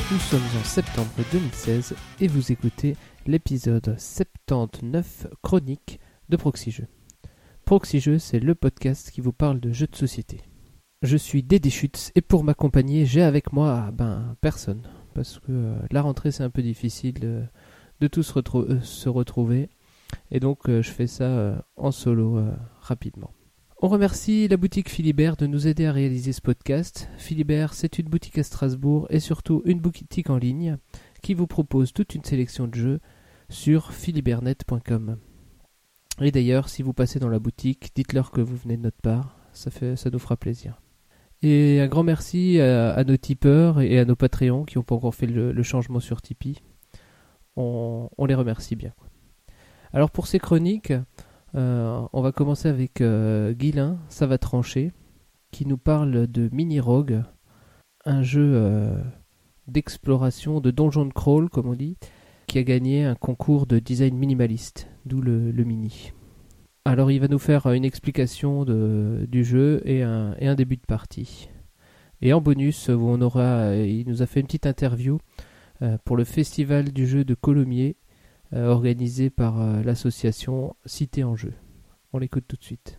Nous sommes en septembre 2016 et vous écoutez l'épisode 79 chronique de Proxy Jeux. Proxy Jeux, c'est le podcast qui vous parle de jeux de société. Je suis Dédé Schutz et pour m'accompagner, j'ai avec moi personne. Parce que la rentrée c'est un peu difficile de tous se retrouver. Et donc je fais ça en solo rapidement. On remercie la boutique Philibert de nous aider à réaliser ce podcast. Philibert, c'est une boutique à Strasbourg et surtout une boutique en ligne qui vous propose toute une sélection de jeux sur philibertnet.com. Et d'ailleurs, si vous passez dans la boutique, dites-leur que vous venez de notre part, ça nous fera plaisir. Et un grand merci à nos tipeurs et à nos Patreons qui n'ont pas encore fait le changement sur Tipeee. On les remercie bien. Alors pour ces chroniques, on va commencer avec Guilain, ça va trancher, qui nous parle de Mini Rogue, un jeu d'exploration, de donjon crawl comme on dit, qui a gagné un concours de design minimaliste, d'où le mini. Alors il va nous faire une explication du jeu et un début de partie. Et en bonus, il nous a fait une petite interview pour le festival du jeu de Colomiers, organisé par l'association Cité en Jeu. On l'écoute tout de suite.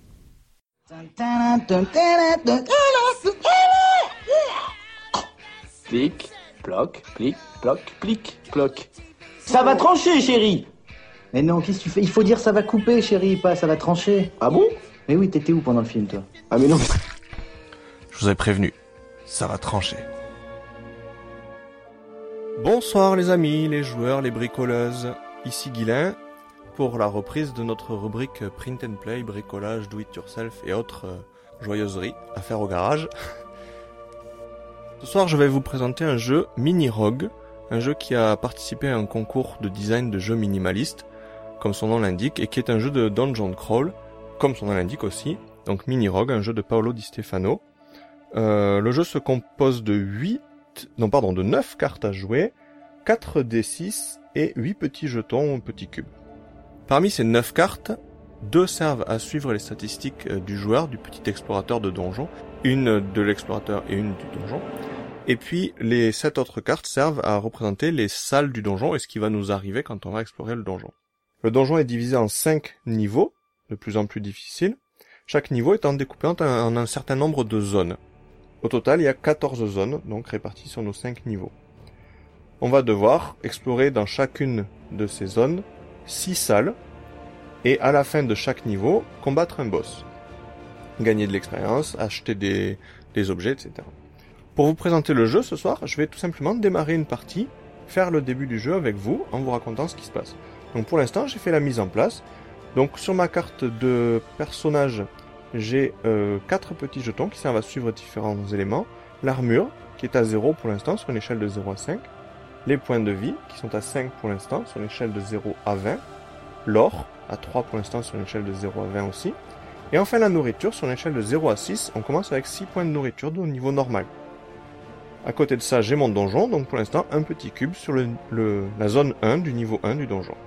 Plic, ploc, plic, ploc, plic, ploc. Ça va trancher, chérie. Mais non, qu'est-ce que tu fais? Il faut dire ça va couper, chérie, pas ça va trancher. Ah bon? Mais oui, t'étais où pendant le film, toi? Ah mais non. Je vous ai prévenu, ça va trancher. Bonsoir les amis, les joueurs, les bricoleuses. Ici Guilain pour la reprise de notre rubrique Print and Play, bricolage, do it yourself et autres joyeuseries à faire au garage. Ce soir je vais vous présenter un jeu Mini Rogue, un jeu qui a participé à un concours de design de jeux minimalistes, comme son nom l'indique, et qui est un jeu de dungeon crawl, comme son nom l'indique aussi. Donc Mini Rogue, un jeu de Paolo Di Stefano. Le jeu se compose de 9 cartes à jouer, 4 D6 et 8 petits jetons, petits cubes. Parmi ces 9 cartes, 2 servent à suivre les statistiques du joueur, du petit explorateur de donjon, une de l'explorateur et une du donjon. Et puis les 7 autres cartes servent à représenter les salles du donjon et ce qui va nous arriver quand on va explorer le donjon. Le donjon est divisé en 5 niveaux, de plus en plus difficiles, chaque niveau étant découpé en un certain nombre de zones. Au total, il y a 14 zones, donc réparties sur nos 5 niveaux. On va devoir explorer dans chacune de ces zones 6 salles, et à la fin de chaque niveau, combattre un boss. Gagner de l'expérience, acheter des objets, etc. Pour vous présenter le jeu ce soir, je vais tout simplement démarrer une partie, faire le début du jeu avec vous, en vous racontant ce qui se passe. Donc pour l'instant, j'ai fait la mise en place. Donc sur ma carte de personnage, j'ai 4 petits jetons qui servent à suivre différents éléments. L'armure, qui est à 0 pour l'instant, sur une échelle de 0 à 5. Les points de vie, qui sont à 5 pour l'instant, sur une échelle de 0 à 20. L'or, à 3 pour l'instant, sur une échelle de 0 à 20 aussi. Et enfin la nourriture, sur une échelle de 0 à 6, on commence avec 6 points de nourriture au niveau normal. À côté de ça, j'ai mon donjon, donc pour l'instant, un petit cube sur la zone 1 du niveau 1 du donjon.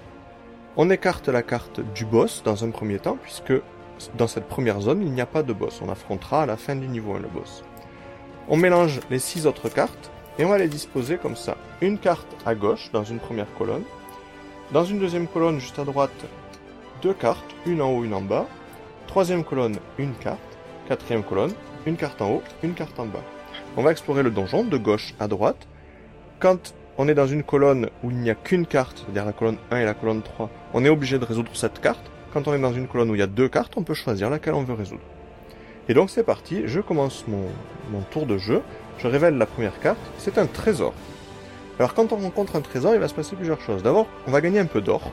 On écarte la carte du boss dans un premier temps, puisque dans cette première zone, il n'y a pas de boss. On affrontera à la fin du niveau 1 le boss. On mélange les 6 autres cartes, et on va les disposer comme ça. Une carte à gauche, dans une première colonne. Dans une deuxième colonne, juste à droite, 2 cartes, une en haut, une en bas. Troisième colonne, une carte. Quatrième colonne, une carte en haut, une carte en bas. On va explorer le donjon de gauche à droite. Quand on est dans une colonne où il n'y a qu'une carte, c'est-à-dire la colonne 1 et la colonne 3, on est obligé de résoudre cette carte. Quand on est dans une colonne où il y a 2 cartes, on peut choisir laquelle on veut résoudre. Et donc c'est parti, je commence mon tour de jeu. Je révèle la première carte, c'est un trésor. Alors quand on rencontre un trésor, il va se passer plusieurs choses. D'abord, on va gagner un peu d'or.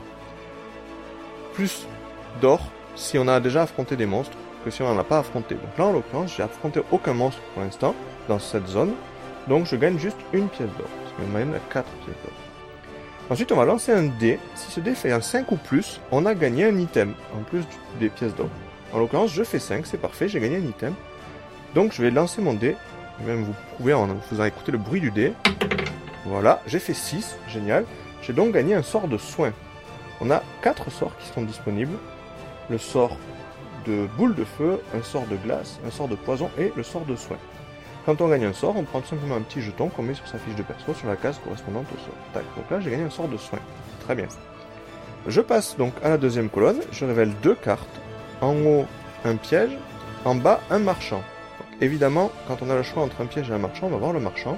Plus d'or si on a déjà affronté des monstres que si on n'en a pas affronté. Donc là, en l'occurrence, j'ai affronté aucun monstre pour l'instant dans cette zone. Donc je gagne juste une pièce d'or. Ce qui me mène à 4 pièces d'or. Ensuite, on va lancer un dé. Si ce dé fait un 5 ou plus, on a gagné un item, en plus des pièces d'or. En l'occurrence, je fais 5, c'est parfait, j'ai gagné un item. Donc je vais lancer mon dé. Je vais même vous prouver en vous faisant écouter le bruit du dé. Voilà, j'ai fait 6, génial. J'ai donc gagné un sort de soin. On a 4 sorts qui seront disponibles. Le sort de boule de feu, un sort de glace, un sort de poison et le sort de soin. Quand on gagne un sort, on prend tout simplement un petit jeton qu'on met sur sa fiche de perso sur la case correspondante au sort. Tac, donc là j'ai gagné un sort de soin. Très bien. Je passe donc à la deuxième colonne, je révèle 2 cartes. En haut, un piège, en bas, un marchand. Donc, évidemment, quand on a le choix entre un piège et un marchand, on va voir le marchand.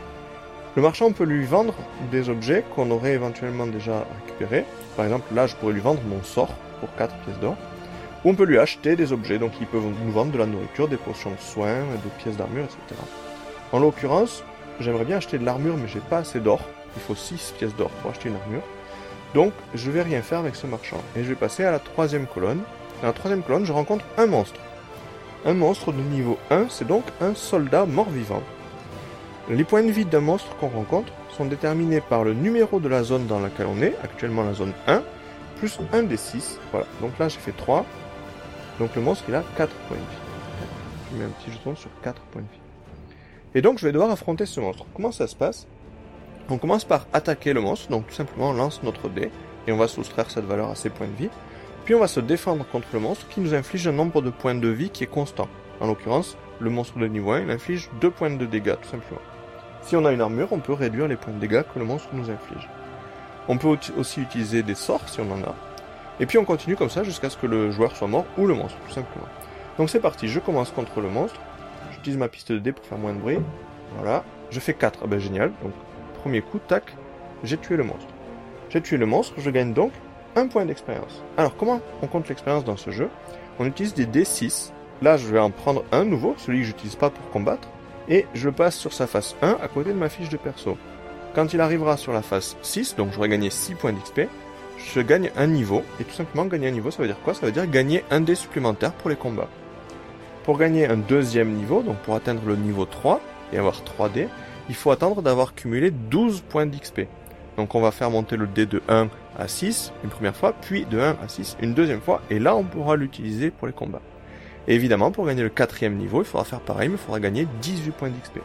Le marchand, on peut lui vendre des objets qu'on aurait éventuellement déjà récupérés. Par exemple, là, je pourrais lui vendre mon sort pour 4 pièces d'or. Ou on peut lui acheter des objets, donc il peut nous vendre de la nourriture, des potions de soins, des pièces d'armure, etc. En l'occurrence, j'aimerais bien acheter de l'armure, mais j'ai pas assez d'or. Il faut 6 pièces d'or pour acheter une armure. Donc, je vais rien faire avec ce marchand. Et je vais passer à la troisième colonne. Dans la troisième colonne, je rencontre un monstre. Un monstre de niveau 1, c'est donc un soldat mort-vivant. Les points de vie d'un monstre qu'on rencontre sont déterminés par le numéro de la zone dans laquelle on est, actuellement la zone 1, plus 1 des 6. Voilà, donc là j'ai fait 3. Donc le monstre il a 4 points de vie. Je mets un petit jeton sur 4 points de vie. Et donc je vais devoir affronter ce monstre. Comment ça se passe ? On commence par attaquer le monstre, donc tout simplement on lance notre dé, et on va soustraire cette valeur à ses points de vie. Puis on va se défendre contre le monstre qui nous inflige un nombre de points de vie qui est constant. En l'occurrence, le monstre de niveau 1 il inflige 2 points de dégâts tout simplement. Si on a une armure, on peut réduire les points de dégâts que le monstre nous inflige. On peut aussi utiliser des sorts si on en a. Et puis on continue comme ça jusqu'à ce que le joueur soit mort ou le monstre, tout simplement. Donc c'est parti, je commence contre le monstre. J'utilise ma piste de dés pour faire moins de bruit. Voilà, je fais 4, ah ben génial. Donc premier coup, tac, j'ai tué le monstre. J'ai tué le monstre, je gagne donc 1 point d'expérience. Alors comment on compte l'expérience dans ce jeu ? On utilise des D6. Là je vais en prendre un nouveau, celui que j'utilise pas pour combattre. Et je le passe sur sa face 1 à côté de ma fiche de perso. Quand il arrivera sur la face 6, donc j'aurai gagné 6 points d'XP, je gagne un niveau. Et tout simplement gagner un niveau, ça veut dire quoi ? Ça veut dire gagner un dé supplémentaire pour les combats. Pour gagner un deuxième niveau, donc pour atteindre le niveau 3 et avoir 3 dés, il faut attendre d'avoir cumulé 12 points d'XP. Donc on va faire monter le dé de 1 à 6 une première fois, puis de 1 à 6 une deuxième fois, et là on pourra l'utiliser pour les combats. Et évidemment, pour gagner le 4e niveau, il faudra faire pareil, mais il faudra gagner 18 points d'XP.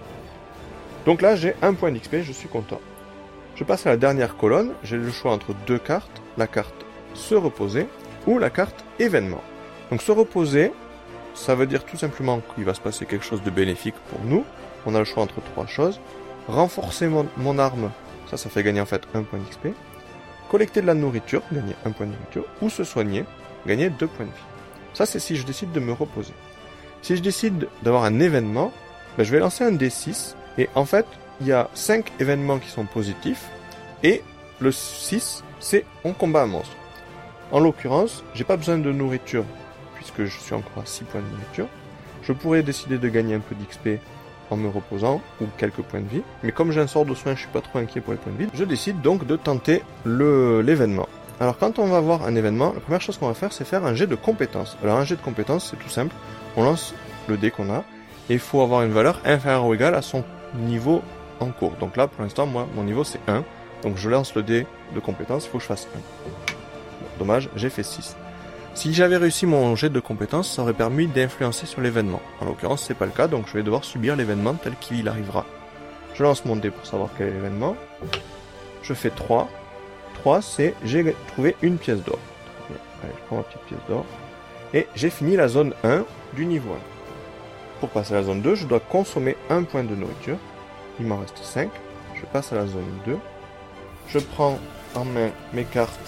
Donc là, j'ai 1 point d'XP, je suis content. Je passe à la dernière colonne, j'ai le choix entre 2 cartes, la carte se reposer ou la carte événement. Donc se reposer, ça veut dire tout simplement qu'il va se passer quelque chose de bénéfique pour nous. On a le choix entre 3 choses. Renforcer mon arme, ça fait gagner en fait 1 point d'XP. Collecter de la nourriture, gagner 1 point de nourriture. Ou se soigner, gagner 2 points de vie. Ça, c'est si je décide de me reposer. Si je décide d'avoir un événement, je vais lancer un D6. Et en fait, il y a 5 événements qui sont positifs. Et le 6, c'est on combat un monstre. En l'occurrence, j'ai pas besoin de nourriture, puisque je suis encore à 6 points de nourriture. Je pourrais décider de gagner un peu d'XP en me reposant, ou quelques points de vie. Mais comme j'ai un sort de soin, je suis pas trop inquiet pour les points de vie. Je décide donc de tenter l'événement. Alors quand on va voir un événement, la première chose qu'on va faire, c'est faire un jet de compétences. Alors un jet de compétences, c'est tout simple. On lance le dé qu'on a, et il faut avoir une valeur inférieure ou égale à son niveau en cours. Donc là, pour l'instant, moi, mon niveau c'est 1. Donc je lance le dé de compétences, il faut que je fasse 1. Bon, dommage, j'ai fait 6. Si j'avais réussi mon jet de compétences, ça aurait permis d'influencer sur l'événement. En l'occurrence, c'est pas le cas, donc je vais devoir subir l'événement tel qu'il arrivera. Je lance mon dé pour savoir quel est l'événement. Je fais 3. 3, c'est j'ai trouvé une pièce d'or. Allez, je prends ma petite pièce d'or. Et j'ai fini la zone 1 du niveau 1. Pour passer à la zone 2, je dois consommer 1 point de nourriture. Il m'en reste 5. Je passe à la zone 2. Je prends en main mes cartes.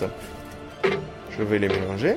Je vais les mélanger.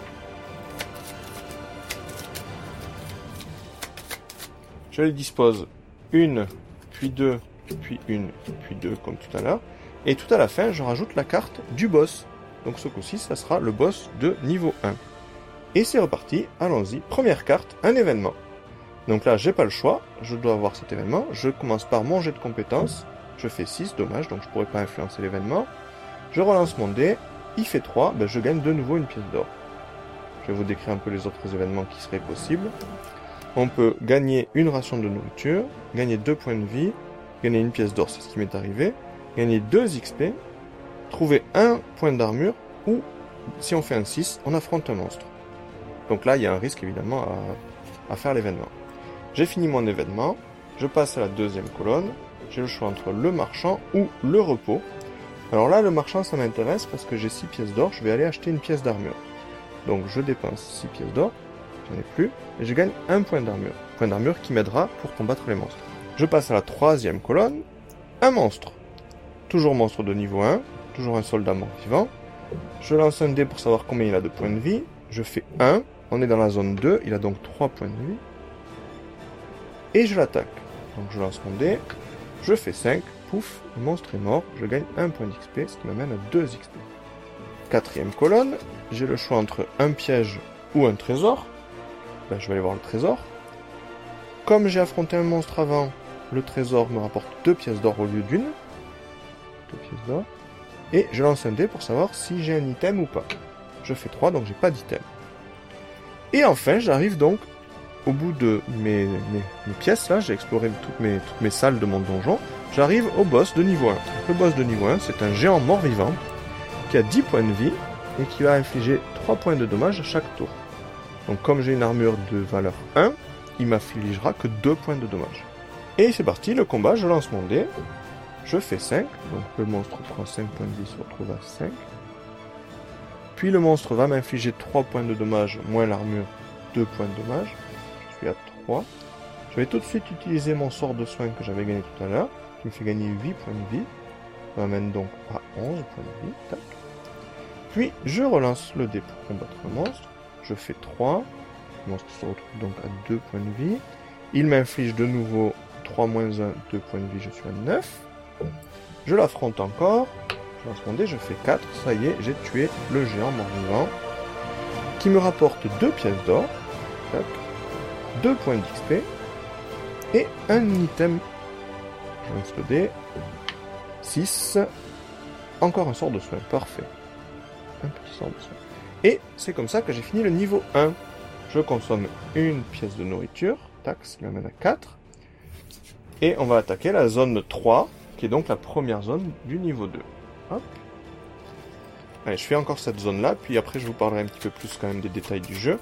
Je les dispose 1, puis 2, puis 1, puis 2, comme tout à l'heure. Et tout à la fin, je rajoute la carte du boss. Donc ce coup-ci, ça sera le boss de niveau 1. Et c'est reparti, allons-y. Première carte, un événement. Donc là, j'ai pas le choix, je dois avoir cet événement. Je commence par mon jet de compétences. Je fais 6, dommage, donc je pourrais pas influencer l'événement. Je relance mon dé, il fait 3, je gagne de nouveau une pièce d'or. Je vais vous décrire un peu les autres événements qui seraient possibles. On peut gagner une ration de nourriture, gagner 2 points de vie, gagner une pièce d'or, c'est ce qui m'est arrivé, gagner 2 XP, trouver 1 point d'armure, ou, si on fait un 6, on affronte un monstre. Donc là, il y a un risque évidemment à faire l'événement. J'ai fini mon événement, je passe à la deuxième colonne, j'ai le choix entre le marchand ou le repos. Alors là, le marchand, ça m'intéresse parce que j'ai 6 pièces d'or, je vais aller acheter une pièce d'armure. Donc je dépense 6 pièces d'or, j'en ai plus, et je gagne 1 point d'armure. Point d'armure qui m'aidera pour combattre les monstres. Je passe à la 3e colonne, un monstre. Toujours monstre de niveau 1, toujours un soldat mort-vivant. Je lance un dé pour savoir combien il a de points de vie. Je fais 1, on est dans la zone 2, il a donc 3 points de vie. Et je l'attaque. Donc je lance mon dé, je fais 5, pouf, le monstre est mort, je gagne 1 point d'XP, ce qui m'amène à 2 XP. 4e colonne, j'ai le choix entre un piège ou un trésor. Ben, je vais aller voir le trésor. Comme j'ai affronté un monstre avant, le trésor me rapporte 2 pièces d'or au lieu d'une. 2 pièces d'or. Et je lance un dé pour savoir si j'ai un item ou pas. Je fais 3, donc j'ai pas d'item. Et enfin, j'arrive donc au bout de mes pièces, là, j'ai exploré toutes mes salles de mon donjon. J'arrive au boss de niveau 1. Le boss de niveau 1, c'est un géant mort-vivant qui a 10 points de vie et qui va infliger 3 points de dommages à chaque tour. Donc comme j'ai une armure de valeur 1, il m'affligera que 2 points de dommages. Et c'est parti, le combat, je lance mon dé, je fais 5, donc le monstre prend 5 points de vie, se retrouve à 5. Puis le monstre va m'infliger 3 points de dommages, moins l'armure, 2 points de dommages. Je suis à 3. Je vais tout de suite utiliser mon sort de soin que j'avais gagné tout à l'heure, qui me fait gagner 8 points de vie. Ça m'amène donc à 11 points de vie. Tac. Puis je relance le dé pour combattre le monstre. Je fais 3. Le monstre se retrouve donc à 2 points de vie. Il m'inflige de nouveau 3 moins 1, 2 points de vie, je suis à 9. Je l'affronte encore. Je lance mon dé, je fais 4. Ça y est, j'ai tué le géant mort-vivant. Qui me rapporte 2 pièces d'or. 2 points d'XP. Et un item. Je lance le dé. 6. Encore un sort de soin. Parfait. Un petit sort de soin. Et c'est comme ça que j'ai fini le niveau 1. Je consomme une pièce de nourriture. Tac, ce qui m'amène à 4. Et on va attaquer la zone 3, qui est donc la première zone du niveau 2. Hop. Allez, je fais encore cette zone-là, puis après je vous parlerai un petit peu plus quand même des détails du jeu.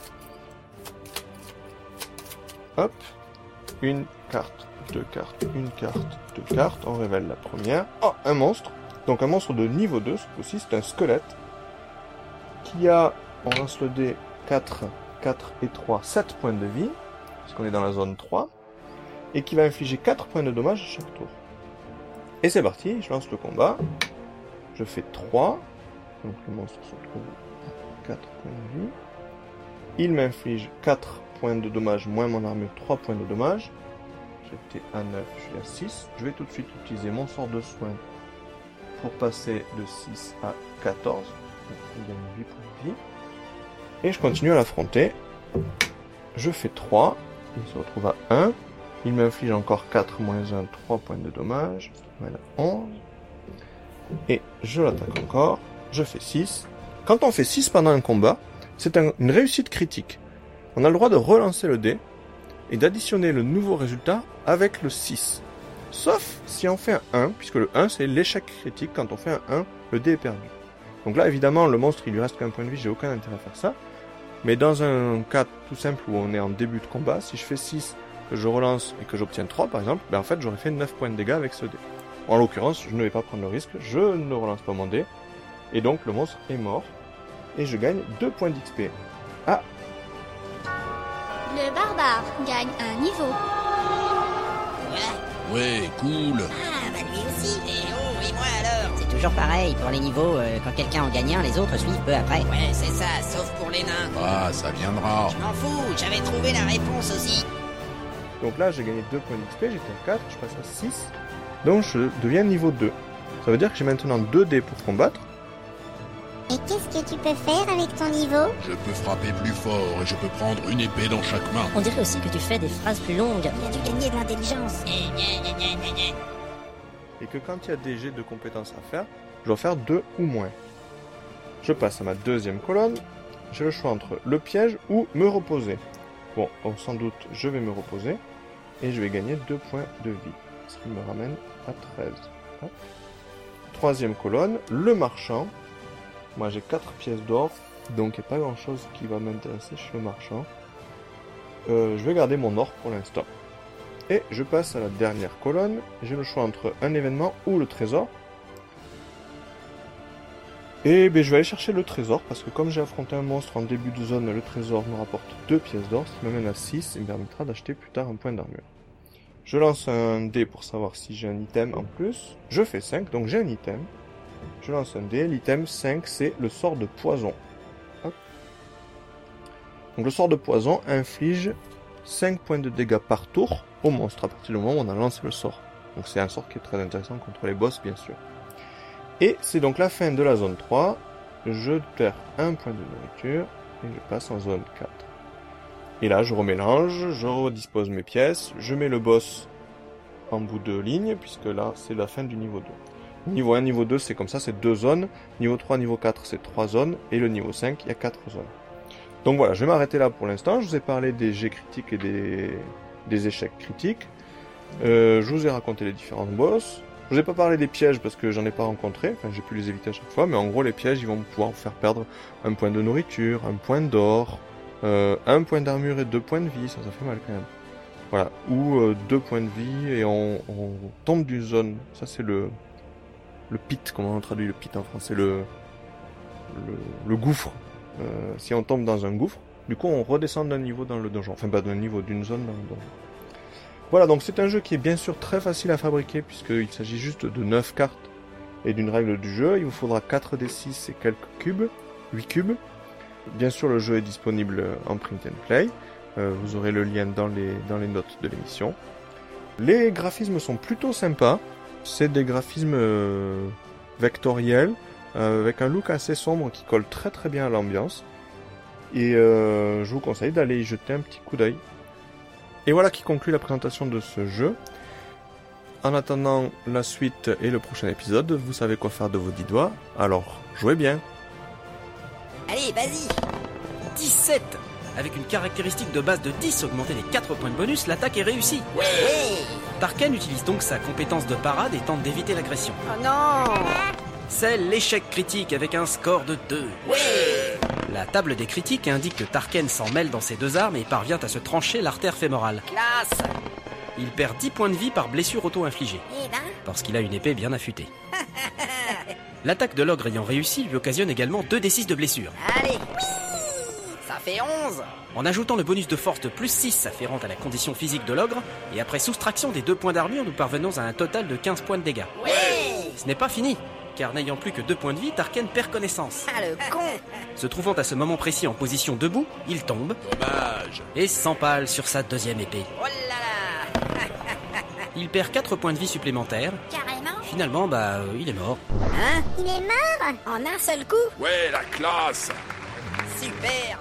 Hop. Une carte, 2 cartes, une carte, 2 cartes. On révèle la première. Oh, un monstre. Donc un monstre de niveau 2, ce coup-ci, c'est un squelette. Qui a, on lance le dé, 4 et 3, 7 points de vie. Parce qu'on est dans la zone 3. Et qui va infliger 4 points de dommage à chaque tour. Et c'est parti, je lance le combat. Je fais 3. Donc le monstre se retrouve à 4 points de vie. Il m'inflige 4 points de dommage, moins mon armure, 3 points de dommage. J'étais à 9, je suis à 6. Je vais tout de suite utiliser mon sort de soin pour passer de 6 à 14. Donc il gagne 8 points de vie. Et je continue à l'affronter. Je fais 3. Il se retrouve à 1. Il m'inflige encore 4 moins 1, 3 points de dommage. Voilà, 11. Et je l'attaque encore. Je fais 6. Quand on fait 6 pendant un combat, c'est une réussite critique. On a le droit de relancer le dé et d'additionner le nouveau résultat avec le 6. Sauf si on fait un 1, puisque le 1 c'est l'échec critique. Quand on fait un 1, le dé est perdu. Donc là évidemment le monstre il lui reste qu'un point de vie, j'ai aucun intérêt à faire ça. Mais dans un cas tout simple où on est en début de combat, si je fais 6, que je relance et que j'obtiens 3 par exemple, ben en fait j'aurais fait 9 points de dégâts avec ce dé. En l'occurrence, je ne vais pas prendre le risque, je ne relance pas mon dé, et donc le monstre est mort, et je gagne 2 points d'XP. Ah. Le barbare gagne un niveau. Ouais, cool. Ah, bah lui aussi. Et oh, et moi alors? C'est toujours pareil pour les niveaux, quand quelqu'un en gagne un, les autres suivent peu après. Ouais, c'est ça, sauf pour les nains. Ah, ça viendra. Je m'en fous, j'avais trouvé la réponse aussi. Donc là j'ai gagné 2 points d'XP, j'étais à 4, je passe à 6. Donc je deviens niveau 2. Ça veut dire que j'ai maintenant 2 dés pour combattre. Et qu'est-ce que tu peux faire avec ton niveau? Je peux frapper plus fort et je peux prendre une épée dans chaque main. On dirait aussi que tu fais des phrases plus longues. Il a dû gagner de l'intelligence. Et que quand il y a des jets de compétences à faire, je dois faire 2 ou moins. Je passe à ma deuxième colonne. J'ai le choix entre le piège ou me reposer. Bon, sans doute je vais me reposer. Et je vais gagner 2 points de vie. Ce qui me ramène à 13. Hop. Troisième colonne, le marchand. Moi j'ai 4 pièces d'or, donc il n'y a pas grand chose qui va m'intéresser chez le marchand. Je vais garder mon or pour l'instant. Et je passe à la dernière colonne. J'ai le choix entre un événement ou le trésor. Et je vais aller chercher le trésor, parce que comme j'ai affronté un monstre en début de zone, le trésor me rapporte 2 pièces d'or, ce qui m'amène à 6 et me permettra d'acheter plus tard un point d'armure. Je lance un dé pour savoir si j'ai un item en plus. Je fais 5, donc j'ai un item. Je lance un dé, l'item 5 c'est le sort de poison. Hop. Donc le sort de poison inflige 5 points de dégâts par tour au monstre à partir du moment où on a lancé le sort. Donc c'est un sort qui est très intéressant contre les boss bien sûr. Et c'est donc la fin de la zone 3. Je perds un point de nourriture et je passe en zone 4. Et là je remélange, je redispose mes pièces, je mets le boss en bout de ligne puisque là c'est la fin du niveau 2. Niveau 1, niveau 2 c'est comme ça, c'est 2 zones. Niveau 3, niveau 4 c'est 3 zones. Et le niveau 5 il y a 4 zones. Donc voilà, je vais m'arrêter là pour l'instant. Je vous ai parlé des jets critiques et des échecs critiques. Je vous ai raconté les différents boss. Je vous ai pas parlé des pièges parce que j'en ai pas rencontré. Enfin, j'ai pu les éviter à chaque fois. Mais en gros, les pièges, ils vont pouvoir vous faire perdre un point de nourriture, un point d'or, un point d'armure et 2 points de vie. Ça fait mal quand même. Voilà. Ou 2 points de vie et on tombe d'une zone. Ça, c'est le pit. Comment on traduit le pit en français? Le gouffre. Si on tombe dans un gouffre, du coup, on redescend d'un niveau dans le donjon. Enfin, pas d'un niveau, d'une zone dans le donjon. Voilà, donc c'est un jeu qui est bien sûr très facile à fabriquer puisqu'il s'agit juste de 9 cartes et d'une règle du jeu. Il vous faudra 4d6 et quelques cubes, 8 cubes. Bien sûr, le jeu est disponible en print and play. Vous aurez le lien dans les notes de l'émission. Les graphismes sont plutôt sympas. C'est des graphismes vectoriels avec un look assez sombre qui colle très très bien à l'ambiance. Et je vous conseille d'aller y jeter un petit coup d'œil. Et voilà qui conclut la présentation de ce jeu. En attendant la suite et le prochain épisode, vous savez quoi faire de vos 10 doigts, alors jouez bien. Allez, vas-y. 17. Avec une caractéristique de base de 10 augmentée des 4 points de bonus, l'attaque est réussie. Ouais. Tarken utilise donc sa compétence de parade et tente d'éviter l'agression. Oh non. C'est l'échec critique avec un score de 2. Ouais. La table des critiques indique que Tarken s'en mêle dans ses 2 armes et parvient à se trancher l'artère fémorale. Classe. Il perd 10 points de vie par blessure auto-infligée, Eh ben. parce qu'il a une épée bien affûtée. L'attaque de l'ogre ayant réussi lui occasionne également 2d6 de blessure. Allez. Ça fait 11. En ajoutant le bonus de force de plus 6 afférent à la condition physique de l'ogre, et après soustraction des 2 points d'armure, nous parvenons à un total de 15 points de dégâts. Ouais. Ce n'est pas fini, car n'ayant plus que 2 points de vie, Tarken perd connaissance. Ah le con. Se trouvant à ce moment précis en position debout, il tombe Dommage. et s'empale sur sa 2e épée. Oh là là. Il perd 4 points de vie supplémentaires. Carrément? Finalement, il est mort. Hein? Il est mort? En un seul coup? Ouais, la classe. Super.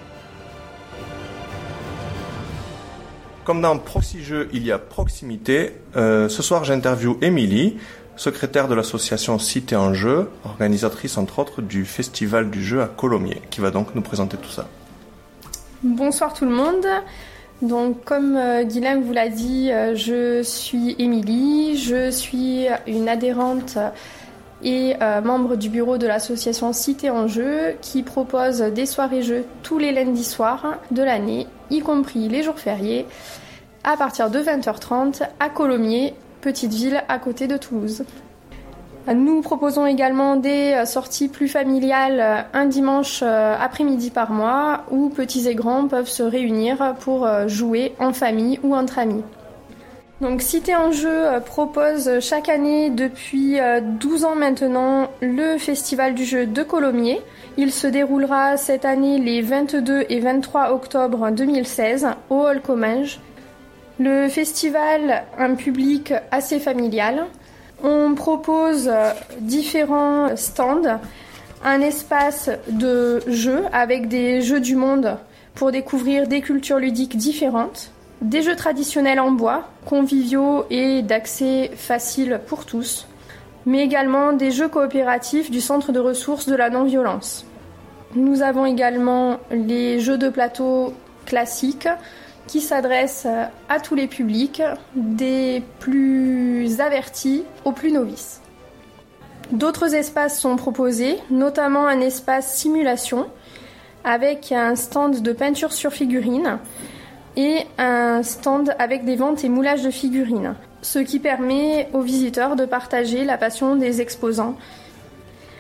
Comme dans Proxy Jeux, il y a proximité. Ce soir, j'interviewe Émilie, secrétaire de l'association Cité en Jeu, organisatrice entre autres du festival du jeu à Colomiers, qui va donc nous présenter tout ça. Bonsoir tout le monde. Donc comme Guilhem vous l'a dit, je suis Émilie, je suis une adhérente et membre du bureau de l'association Cité en Jeu qui propose des soirées jeux tous les lundis soirs de l'année, y compris les jours fériés, à partir de 20h30 à Colomiers, petite ville à côté de Toulouse. Nous proposons également des sorties plus familiales un dimanche après-midi par mois où petits et grands peuvent se réunir pour jouer en famille ou entre amis. Donc Cité en Jeu propose chaque année depuis 12 ans maintenant le festival du jeu de Colomiers. Il se déroulera cette année les 22 et 23 octobre 2016 au Hall Comminges. Le festival a un public assez familial. On propose différents stands, un espace de jeux avec des jeux du monde pour découvrir des cultures ludiques différentes, des jeux traditionnels en bois, conviviaux et d'accès facile pour tous, mais également des jeux coopératifs du centre de ressources de la non-violence. Nous avons également les jeux de plateau classiques qui s'adressent à tous les publics, des plus avertis aux plus novices. D'autres espaces sont proposés, notamment un espace simulation avec un stand de peinture sur figurines et un stand avec des ventes et moulages de figurines, ce qui permet aux visiteurs de partager la passion des exposants.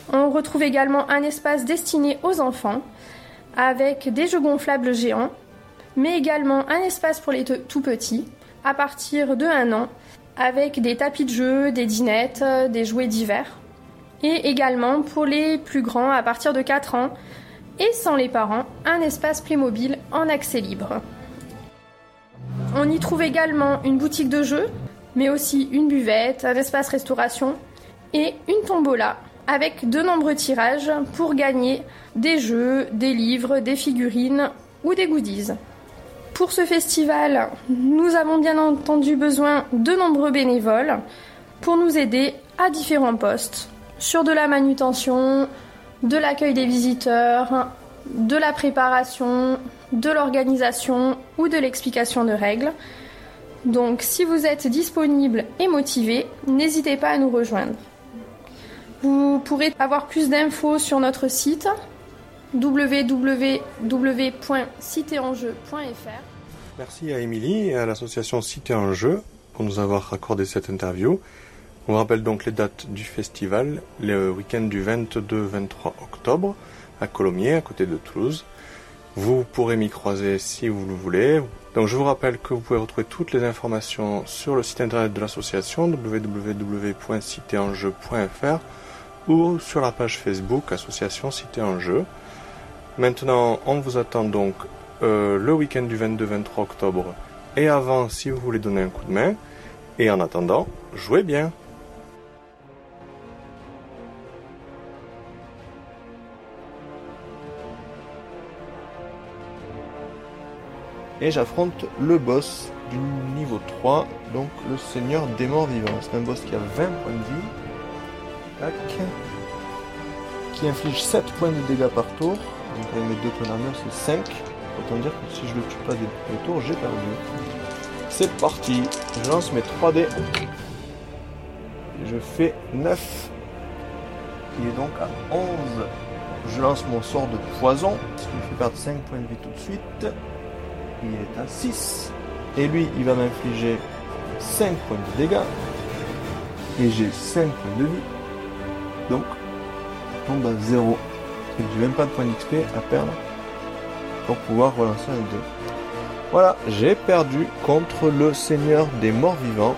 On retrouve également un espace destiné aux enfants avec des jeux gonflables géants, mais également un espace pour les tout petits à partir de 1 an avec des tapis de jeu, des dinettes, des jouets divers. Et également pour les plus grands à partir de 4 ans et sans les parents, un espace Playmobil en accès libre. On y trouve également une boutique de jeux, mais aussi une buvette, un espace restauration et une tombola avec de nombreux tirages pour gagner des jeux, des livres, des figurines ou des goodies. Pour ce festival, nous avons bien entendu besoin de nombreux bénévoles pour nous aider à différents postes, sur de la manutention, de l'accueil des visiteurs, de la préparation, de l'organisation ou de l'explication de règles. Donc si vous êtes disponible et motivé, n'hésitez pas à nous rejoindre. Vous pourrez avoir plus d'infos sur notre site www.citeenjeu.fr. Merci à Émilie et à l'association Cité en Jeu pour nous avoir accordé cette interview. On rappelle donc les dates du festival, le week-end du 22-23 octobre à Colomiers, à côté de Toulouse. Vous pourrez m'y croiser si vous le voulez. Donc je vous rappelle que vous pouvez retrouver toutes les informations sur le site internet de l'association www.citeenjeu.fr ou sur la page Facebook Association Cité en Jeu. Maintenant, on vous attend donc le week-end du 22-23 octobre et avant si vous voulez donner un coup de main. Et en attendant, jouez bien! Et j'affronte le boss du niveau 3, donc le Seigneur des Morts Vivants. C'est un boss qui a 20 points de vie. Tac. Qui inflige 7 points de dégâts par tour. Donc avec mes 2 points d'armure, c'est 5. Autant dire que si je le tue pas dès le premier tour, j'ai perdu. C'est parti. Je lance mes 3 dés. Et je fais 9. Il est donc à 11. Je lance mon sort de poison, ce qui me fait perdre 5 points de vie tout de suite. Il est à 6. Et lui, il va m'infliger 5 points de dégâts. Et j'ai 5 points de vie. Donc, je tombe à 0. Et j'ai même pas de points d'XP à perdre pour pouvoir relancer un 2. Voilà, j'ai perdu contre le Seigneur des Morts Vivants.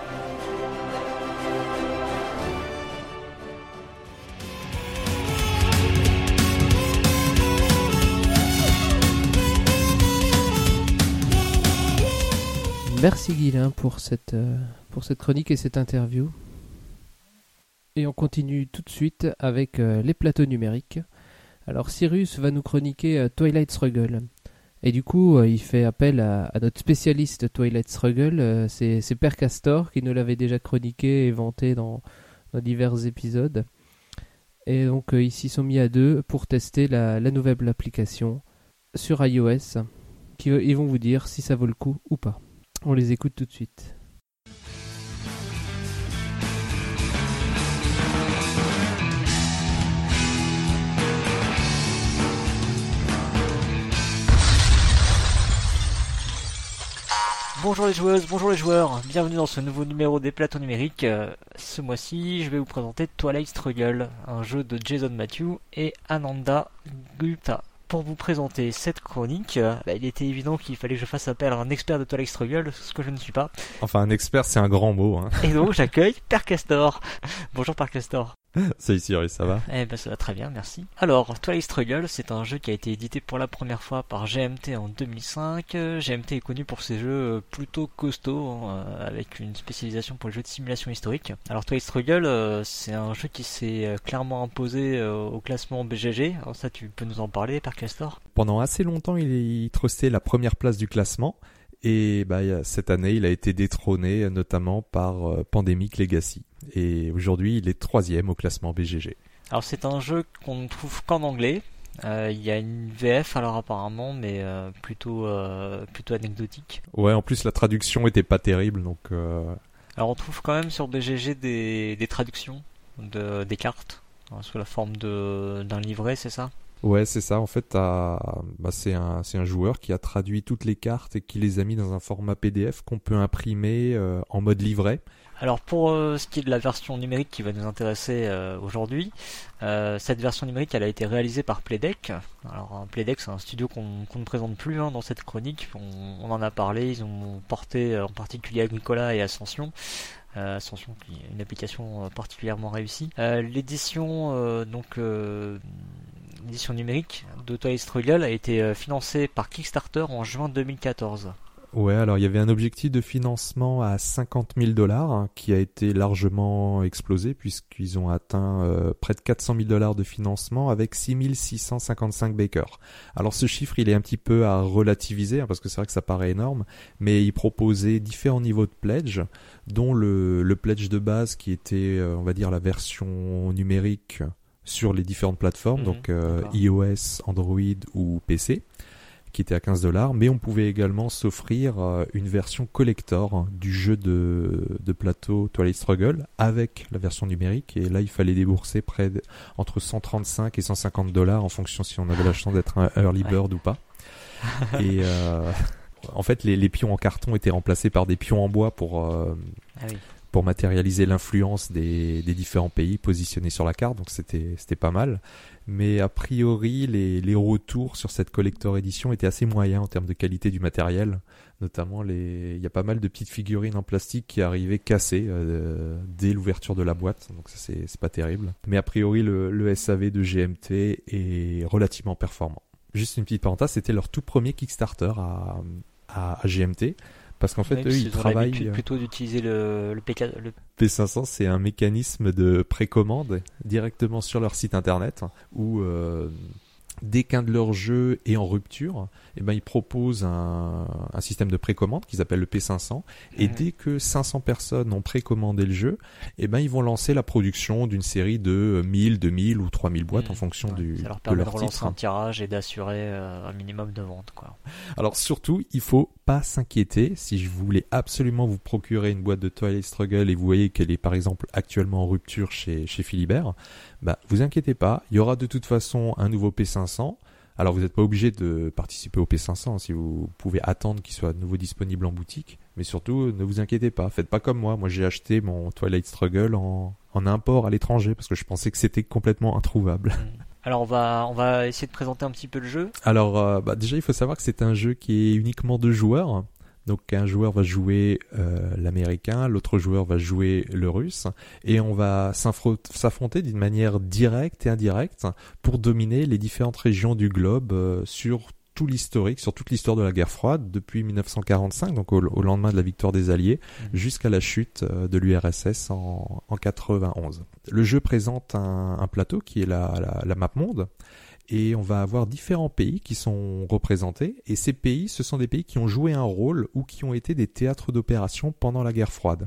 Merci Guilain pour cette chronique et cette interview. Et on continue tout de suite avec les plateaux numériques. Alors Cyrus va nous chroniquer Twilight Struggle. Et du coup, il fait appel à notre spécialiste Twilight Struggle. C'est Père Castor qui nous l'avait déjà chroniqué et vanté dans divers épisodes. Et donc ils s'y sont mis à deux pour tester la nouvelle application sur iOS. Ils vont vous dire si ça vaut le coup ou pas. On les écoute tout de suite. Bonjour les joueuses, bonjour les joueurs, bienvenue dans ce nouveau numéro des plateaux numériques. Ce mois-ci, je vais vous présenter Twilight Struggle, un jeu de Jason Matthew et Ananda Gupta. Pour vous présenter cette chronique, il était évident qu'il fallait que je fasse appel à un expert de Twilight Struggle, ce que je ne suis pas. Enfin, un expert, c'est un grand mot. Hein. Et donc, j'accueille Père Castor. Bonjour Père Castor. Salut Cyrus, ça va ? Eh ben ça va très bien, merci. Alors, Twilight Struggle, c'est un jeu qui a été édité pour la première fois par GMT en 2005. GMT est connu pour ses jeux plutôt costauds, avec une spécialisation pour les jeux de simulation historique. Alors Twilight Struggle, c'est un jeu qui s'est clairement imposé au classement BGG. Alors ça, tu peux nous en parler, Père Castor ? Pendant assez longtemps, il trustait la première place du classement. Et cette année, il a été détrôné notamment par Pandemic Legacy. Et aujourd'hui, il est 3e au classement BGG. Alors c'est un jeu qu'on ne trouve qu'en anglais. Il y a une VF alors apparemment, mais plutôt anecdotique. Ouais, en plus la traduction était pas terrible, donc. Alors on trouve quand même sur BGG des traductions des cartes sous la forme d'un livret, c'est ça ? Ouais, c'est ça. En fait, c'est un joueur qui a traduit toutes les cartes et qui les a mis dans un format PDF qu'on peut imprimer en mode livret. Alors pour ce qui est de la version numérique qui va nous intéresser aujourd'hui, cette version numérique elle a été réalisée par Playdeck. Alors Playdeck c'est un studio qu'on ne présente plus dans cette chronique, on en a parlé, ils ont porté en particulier Agricola et Ascension. Ascension qui est une application particulièrement réussie. L'édition numérique de Twilight Struggle a été financée par Kickstarter en juin 2014. Ouais, alors il y avait un objectif de financement à $50,000 qui a été largement explosé puisqu'ils ont atteint près de $400,000 de financement avec 6 655 backers. Alors ce chiffre il est un petit peu à relativiser parce que c'est vrai que ça paraît énorme, mais ils proposaient différents niveaux de pledge, dont le pledge de base qui était on va dire la version numérique sur les différentes plateformes, donc iOS, Android ou PC, qui était à $15, mais on pouvait également s'offrir une version collector du jeu de plateau Twilight Struggle avec la version numérique, et là il fallait débourser entre $135 et $150 en fonction si on avait la chance d'être un early bird ou pas. Et en fait les pions en carton étaient remplacés par des pions en bois pour matérialiser l'influence des différents pays positionnés sur la carte, donc c'était pas mal. Mais a priori, les retours sur cette collector edition étaient assez moyens en termes de qualité du matériel. Notamment, il y a pas mal de petites figurines en plastique qui arrivaient cassées dès l'ouverture de la boîte, donc ça c'est pas terrible. Mais a priori, le SAV de GMT est relativement performant. Juste une petite parenthèse, c'était leur tout premier Kickstarter à GMT. Parce qu'en fait, eux, ils travaillent plutôt d'utiliser le P500, c'est un mécanisme de précommande directement sur leur site internet où dès qu'un de leurs jeux est en rupture, ils proposent un système de précommande qu'ils appellent le P500, et dès que 500 personnes ont précommandé le jeu, ils vont lancer la production d'une série de 1000, 2000 ou 3000 boîtes en fonction ça leur permet de relancer un tirage et d'assurer un minimum de vente, quoi. Alors surtout, il faut pas s'inquiéter si vous voulez absolument vous procurer une boîte de Twilight Struggle et vous voyez qu'elle est par exemple actuellement en rupture chez Philibert, vous inquiétez pas, il y aura de toute façon un nouveau P500. Alors vous n'êtes pas obligé de participer au P500 si vous pouvez attendre qu'il soit de nouveau disponible en boutique, mais surtout ne vous inquiétez pas, faites pas comme moi j'ai acheté mon Twilight Struggle en import à l'étranger parce que je pensais que c'était complètement introuvable. Alors on va essayer de présenter un petit peu le jeu. Alors déjà il faut savoir que c'est un jeu qui est uniquement 2 joueurs. Donc un joueur va jouer l'américain, l'autre joueur va jouer le russe, et on va s'affronter d'une manière directe et indirecte pour dominer les différentes régions du globe sur tout l'historique, sur toute l'histoire de la guerre froide depuis 1945, donc au lendemain de la victoire des Alliés, jusqu'à la chute de l'URSS en 91. Le jeu présente un plateau qui est la map monde. Et on va avoir différents pays qui sont représentés. Et ces pays, ce sont des pays qui ont joué un rôle ou qui ont été des théâtres d'opération pendant la guerre froide.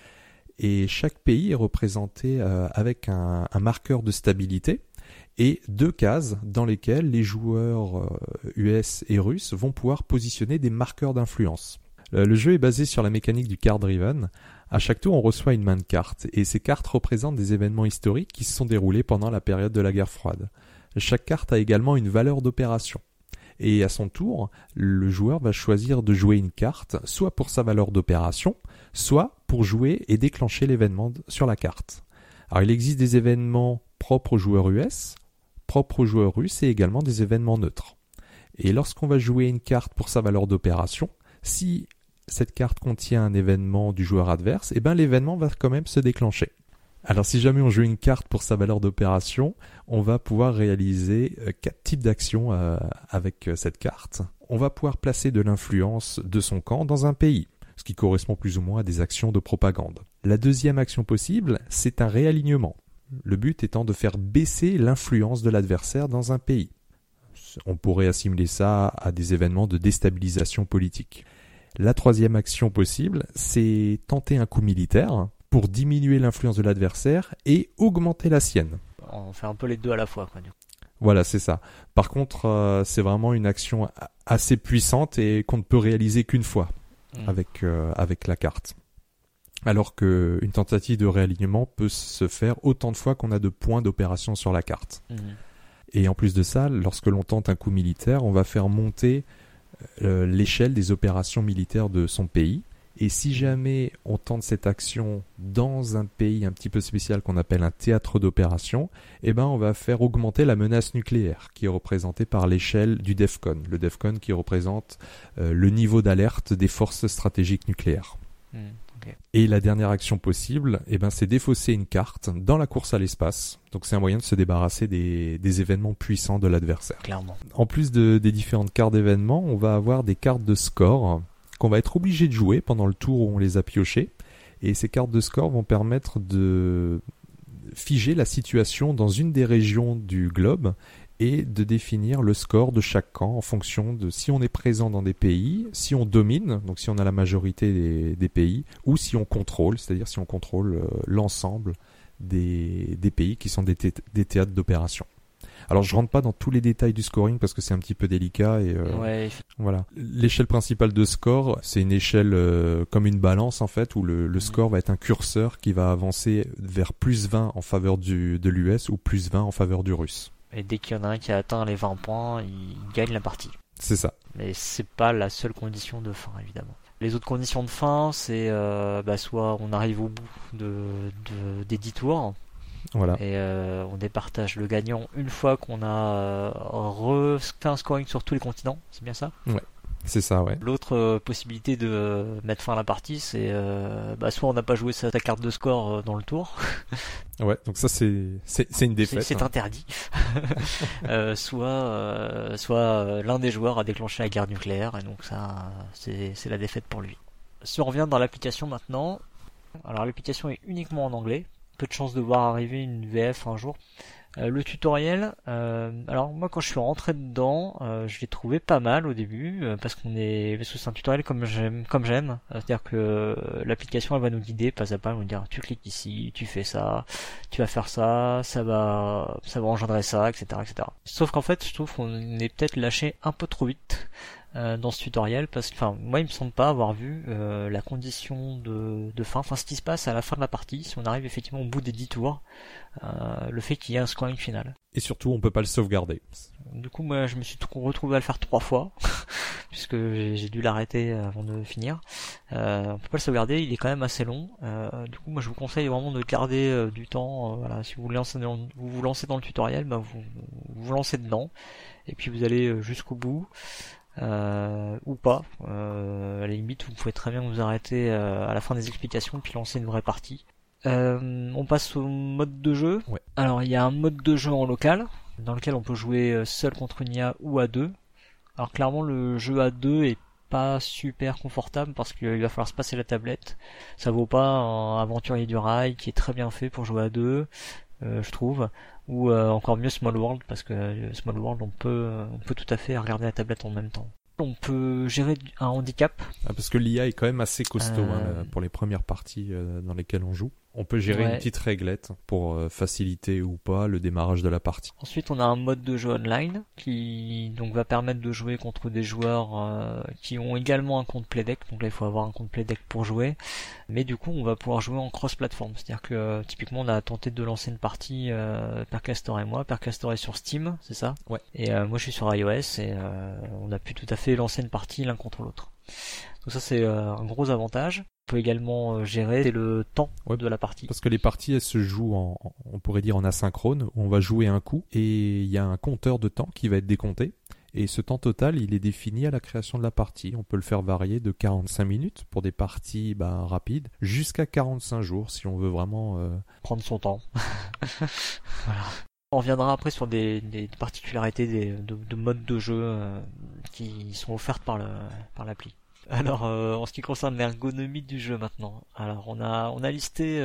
Et chaque pays est représenté avec un marqueur de stabilité et 2 cases dans lesquelles les joueurs US et russes vont pouvoir positionner des marqueurs d'influence. Le jeu est basé sur la mécanique du card driven. À chaque tour, on reçoit une main de cartes. Et ces cartes représentent des événements historiques qui se sont déroulés pendant la période de la guerre froide. Chaque carte a également une valeur d'opération. Et à son tour, le joueur va choisir de jouer une carte, soit pour sa valeur d'opération, soit pour jouer et déclencher l'événement sur la carte. Alors il existe des événements propres aux joueurs US, propres aux joueurs russes et également des événements neutres. Et lorsqu'on va jouer une carte pour sa valeur d'opération, si cette carte contient un événement du joueur adverse, l'événement va quand même se déclencher. Alors si jamais on joue une carte pour sa valeur d'opération, on va pouvoir réaliser 4 types d'actions avec cette carte. On va pouvoir placer de l'influence de son camp dans un pays, ce qui correspond plus ou moins à des actions de propagande. La deuxième action possible, c'est un réalignement. Le but étant de faire baisser l'influence de l'adversaire dans un pays. On pourrait assimiler ça à des événements de déstabilisation politique. La troisième action possible, c'est tenter un coup militaire pour diminuer l'influence de l'adversaire et augmenter la sienne. On fait un peu les deux à la fois, quoi. Voilà, c'est ça. Par contre, c'est vraiment une action assez puissante et qu'on ne peut réaliser qu'une fois avec la carte. Alors qu'une tentative de réalignement peut se faire autant de fois qu'on a de points d'opération sur la carte. Et en plus de ça, lorsque l'on tente un coup militaire, on va faire monter l'échelle des opérations militaires de son pays. Et si jamais on tente cette action dans un pays un petit peu spécial qu'on appelle un théâtre d'opération, eh ben on va faire augmenter la menace nucléaire qui est représentée par l'échelle du DEFCON. Le DEFCON qui représente le niveau d'alerte des forces stratégiques nucléaires. Okay. Et la dernière action possible, eh ben, c'est défausser une carte dans la course à l'espace. Donc c'est un moyen de se débarrasser des événements puissants de l'adversaire. Clairement. En plus des différentes cartes d'événements, on va avoir des cartes de score qu'on va être obligé de jouer pendant le tour où on les a piochées. Et ces cartes de score vont permettre de figer la situation dans une des régions du globe et de définir le score de chaque camp en fonction de si on est présent dans des pays, si on domine, donc si on a la majorité des pays, ou si on contrôle, c'est-à-dire si on contrôle l'ensemble des pays qui sont des théâtres d'opération. Alors je rentre pas dans tous les détails du scoring parce que c'est un petit peu délicat et voilà. L'échelle principale de score, c'est une échelle comme une balance en fait où le score va être un curseur qui va avancer vers plus 20 en faveur de l'US ou plus 20 en faveur du russe. Et dès qu'il y en a un qui a atteint les 20 points, il gagne la partie. C'est ça. Mais c'est pas la seule condition de fin évidemment. Les autres conditions de fin, c'est soit on arrive au bout des 10 tours. Voilà. Et on départage le gagnant une fois qu'on a refait un scoring sur tous les continents, c'est bien ça ? Ouais, c'est ça, ouais. L'autre possibilité de mettre fin à la partie, c'est soit on n'a pas joué sa carte de score dans le tour. Ouais, donc ça c'est une défaite. C'est interdit. Soit l'un des joueurs a déclenché la guerre nucléaire, et donc ça c'est la défaite pour lui. Si on revient dans l'application maintenant, alors l'application est uniquement en anglais. Peu de chance de voir arriver une VF un jour. Le tutoriel, alors moi quand je suis rentré dedans, je l'ai trouvé pas mal au début parce que c'est un tutoriel comme j'aime. C'est-à-dire que l'application elle va nous guider pas à pas, elle va nous dire tu cliques ici, tu fais ça, tu vas faire ça, ça va engendrer ça, etc., etc. Sauf qu'en fait je trouve qu'on est peut-être lâché un peu trop vite dans ce tutoriel parce que moi il me semble pas avoir vu la condition de fin, ce qui se passe à la fin de la partie si on arrive effectivement au bout des 10 tours, le fait qu'il y ait un scoring final. Et surtout on peut pas le sauvegarder. Du coup moi je me suis retrouvé à le faire 3 fois puisque j'ai dû l'arrêter avant de finir. On peut pas le sauvegarder, il est quand même assez long. Du coup moi je vous conseille vraiment de garder du temps. Si vous vous lancez dans le tutoriel, vous lancez dedans et puis vous allez jusqu'au bout. Ou pas, à la limite vous pouvez très bien vous arrêter à la fin des explications puis lancer une vraie partie. On passe au mode de jeu. Ouais. Alors il y a un mode de jeu en local dans lequel on peut jouer seul contre une IA ou à deux. Alors clairement le jeu à deux est pas super confortable parce qu'il va falloir se passer la tablette. Ça vaut pas un Aventurier du Rail qui est très bien fait pour jouer à deux, je trouve. Ou encore mieux Small World parce que Small World on peut tout à fait regarder la tablette en même temps. On peut gérer un handicap. Parce que l'IA est quand même assez costaud pour les premières parties dans lesquelles on joue. On peut gérer une petite réglette pour faciliter ou pas le démarrage de la partie. Ensuite, on a un mode de jeu online qui donc va permettre de jouer contre des joueurs qui ont également un compte Playdeck. Donc là, il faut avoir un compte Playdeck pour jouer. Mais du coup, on va pouvoir jouer en cross-platform. C'est-à-dire que typiquement, on a tenté de lancer une partie Percastor et moi. Percastor est sur Steam, c'est ça ? Ouais. Et moi, je suis sur iOS et on a pu tout à fait lancer une partie l'un contre l'autre. Donc ça, c'est un gros avantage. On peut également gérer le temps de la partie. Parce que les parties, elles se jouent on pourrait dire en asynchrone, où on va jouer un coup et il y a un compteur de temps qui va être décompté. Et ce temps total, il est défini à la création de la partie. On peut le faire varier de 45 minutes pour des parties rapides, jusqu'à 45 jours si on veut vraiment prendre son temps. Voilà. On reviendra après sur des particularités de modes de jeu qui sont offertes par l'appli. Alors en ce qui concerne l'ergonomie du jeu maintenant, alors on a listé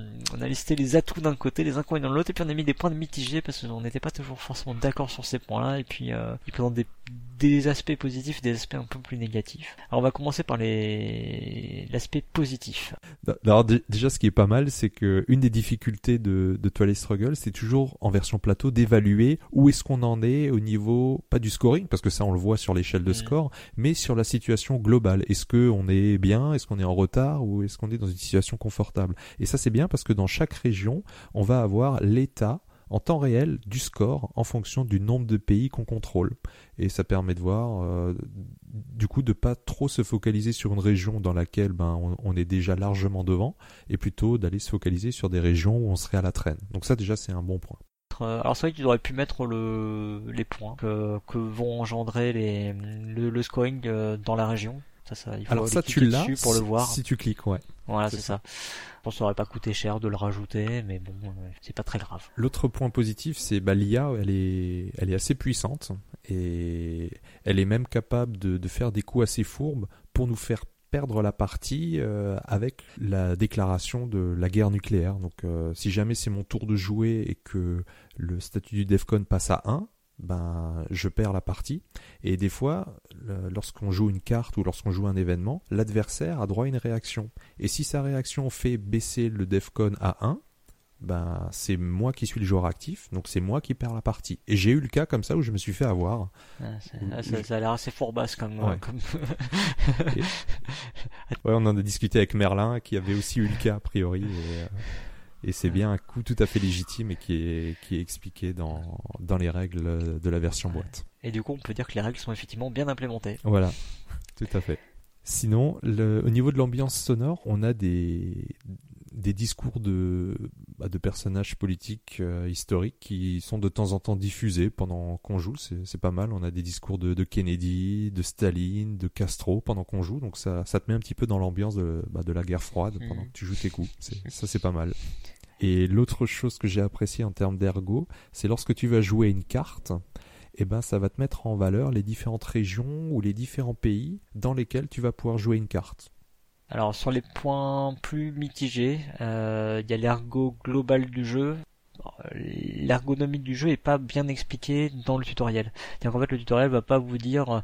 les atouts d'un côté, les inconvénients de l'autre, et puis on a mis des points de mitigés parce qu'on n'était pas toujours forcément d'accord sur ces points-là, et puis il présente des aspects positifs et des aspects un peu plus négatifs. Alors on va commencer par l'aspect positif. Alors déjà ce qui est pas mal, c'est que une des difficultés de Twilight Struggle, c'est toujours en version plateau d'évaluer où est-ce qu'on en est au niveau, pas du scoring, parce que ça on le voit sur l'échelle de score, mais sur la situation globale. Est-ce qu'on est bien, est-ce qu'on est en retard ou est-ce qu'on est dans une situation confortable ? Et ça c'est bien parce que dans chaque région, on va avoir l'état en temps réel du score en fonction du nombre de pays qu'on contrôle. Et ça permet de voir, du coup, de pas trop se focaliser sur une région dans laquelle on est déjà largement devant, et plutôt d'aller se focaliser sur des régions où on serait à la traîne. Donc ça déjà c'est un bon point. Alors c'est vrai qu'ils auraient pu mettre les points que vont engendrer le scoring dans la région. Il faut tu l'as dessus pour le voir. Si tu cliques, ouais. Voilà, c'est ça. Je pense que ça aurait pas coûté cher de le rajouter, mais bon, c'est pas très grave. L'autre point positif, c'est l'IA, elle est assez puissante et elle est même capable de faire des coups assez fourbes pour nous faire perdre la partie avec la déclaration de la guerre nucléaire. Donc si jamais c'est mon tour de jouer et que le statut du DEFCON passe à 1, je perds la partie. Et des fois, lorsqu'on joue une carte ou lorsqu'on joue un événement, l'adversaire a droit à une réaction. Et si sa réaction fait baisser le DEFCON à 1, c'est moi qui suis le joueur actif, donc c'est moi qui perds la partie. Et j'ai eu le cas comme ça où je me suis fait avoir. Ça a l'air assez fourbasse comme... Ouais. Ouais, on en a discuté avec Merlin qui avait aussi eu le cas a priori. Et c'est bien un coup tout à fait légitime et qui est expliqué dans les règles de la version boîte. Et du coup, on peut dire que les règles sont effectivement bien implémentées. Voilà, tout à fait. Sinon, au niveau de l'ambiance sonore, on a des discours de personnages politiques historiques qui sont de temps en temps diffusés pendant qu'on joue. C'est pas mal. On a des discours de Kennedy, de Staline, de Castro pendant qu'on joue. Donc ça te met un petit peu dans l'ambiance de la guerre froide pendant que tu joues tes coups. Ça, c'est pas mal. Et l'autre chose que j'ai apprécié en termes d'ergo, c'est lorsque tu vas jouer une carte, ça va te mettre en valeur les différentes régions ou les différents pays dans lesquels tu vas pouvoir jouer une carte. Alors sur les points plus mitigés, il y a l'ergo global du jeu. L'ergonomie du jeu est pas bien expliquée dans le tutoriel. C'est-à-dire qu'en fait le tutoriel va pas vous dire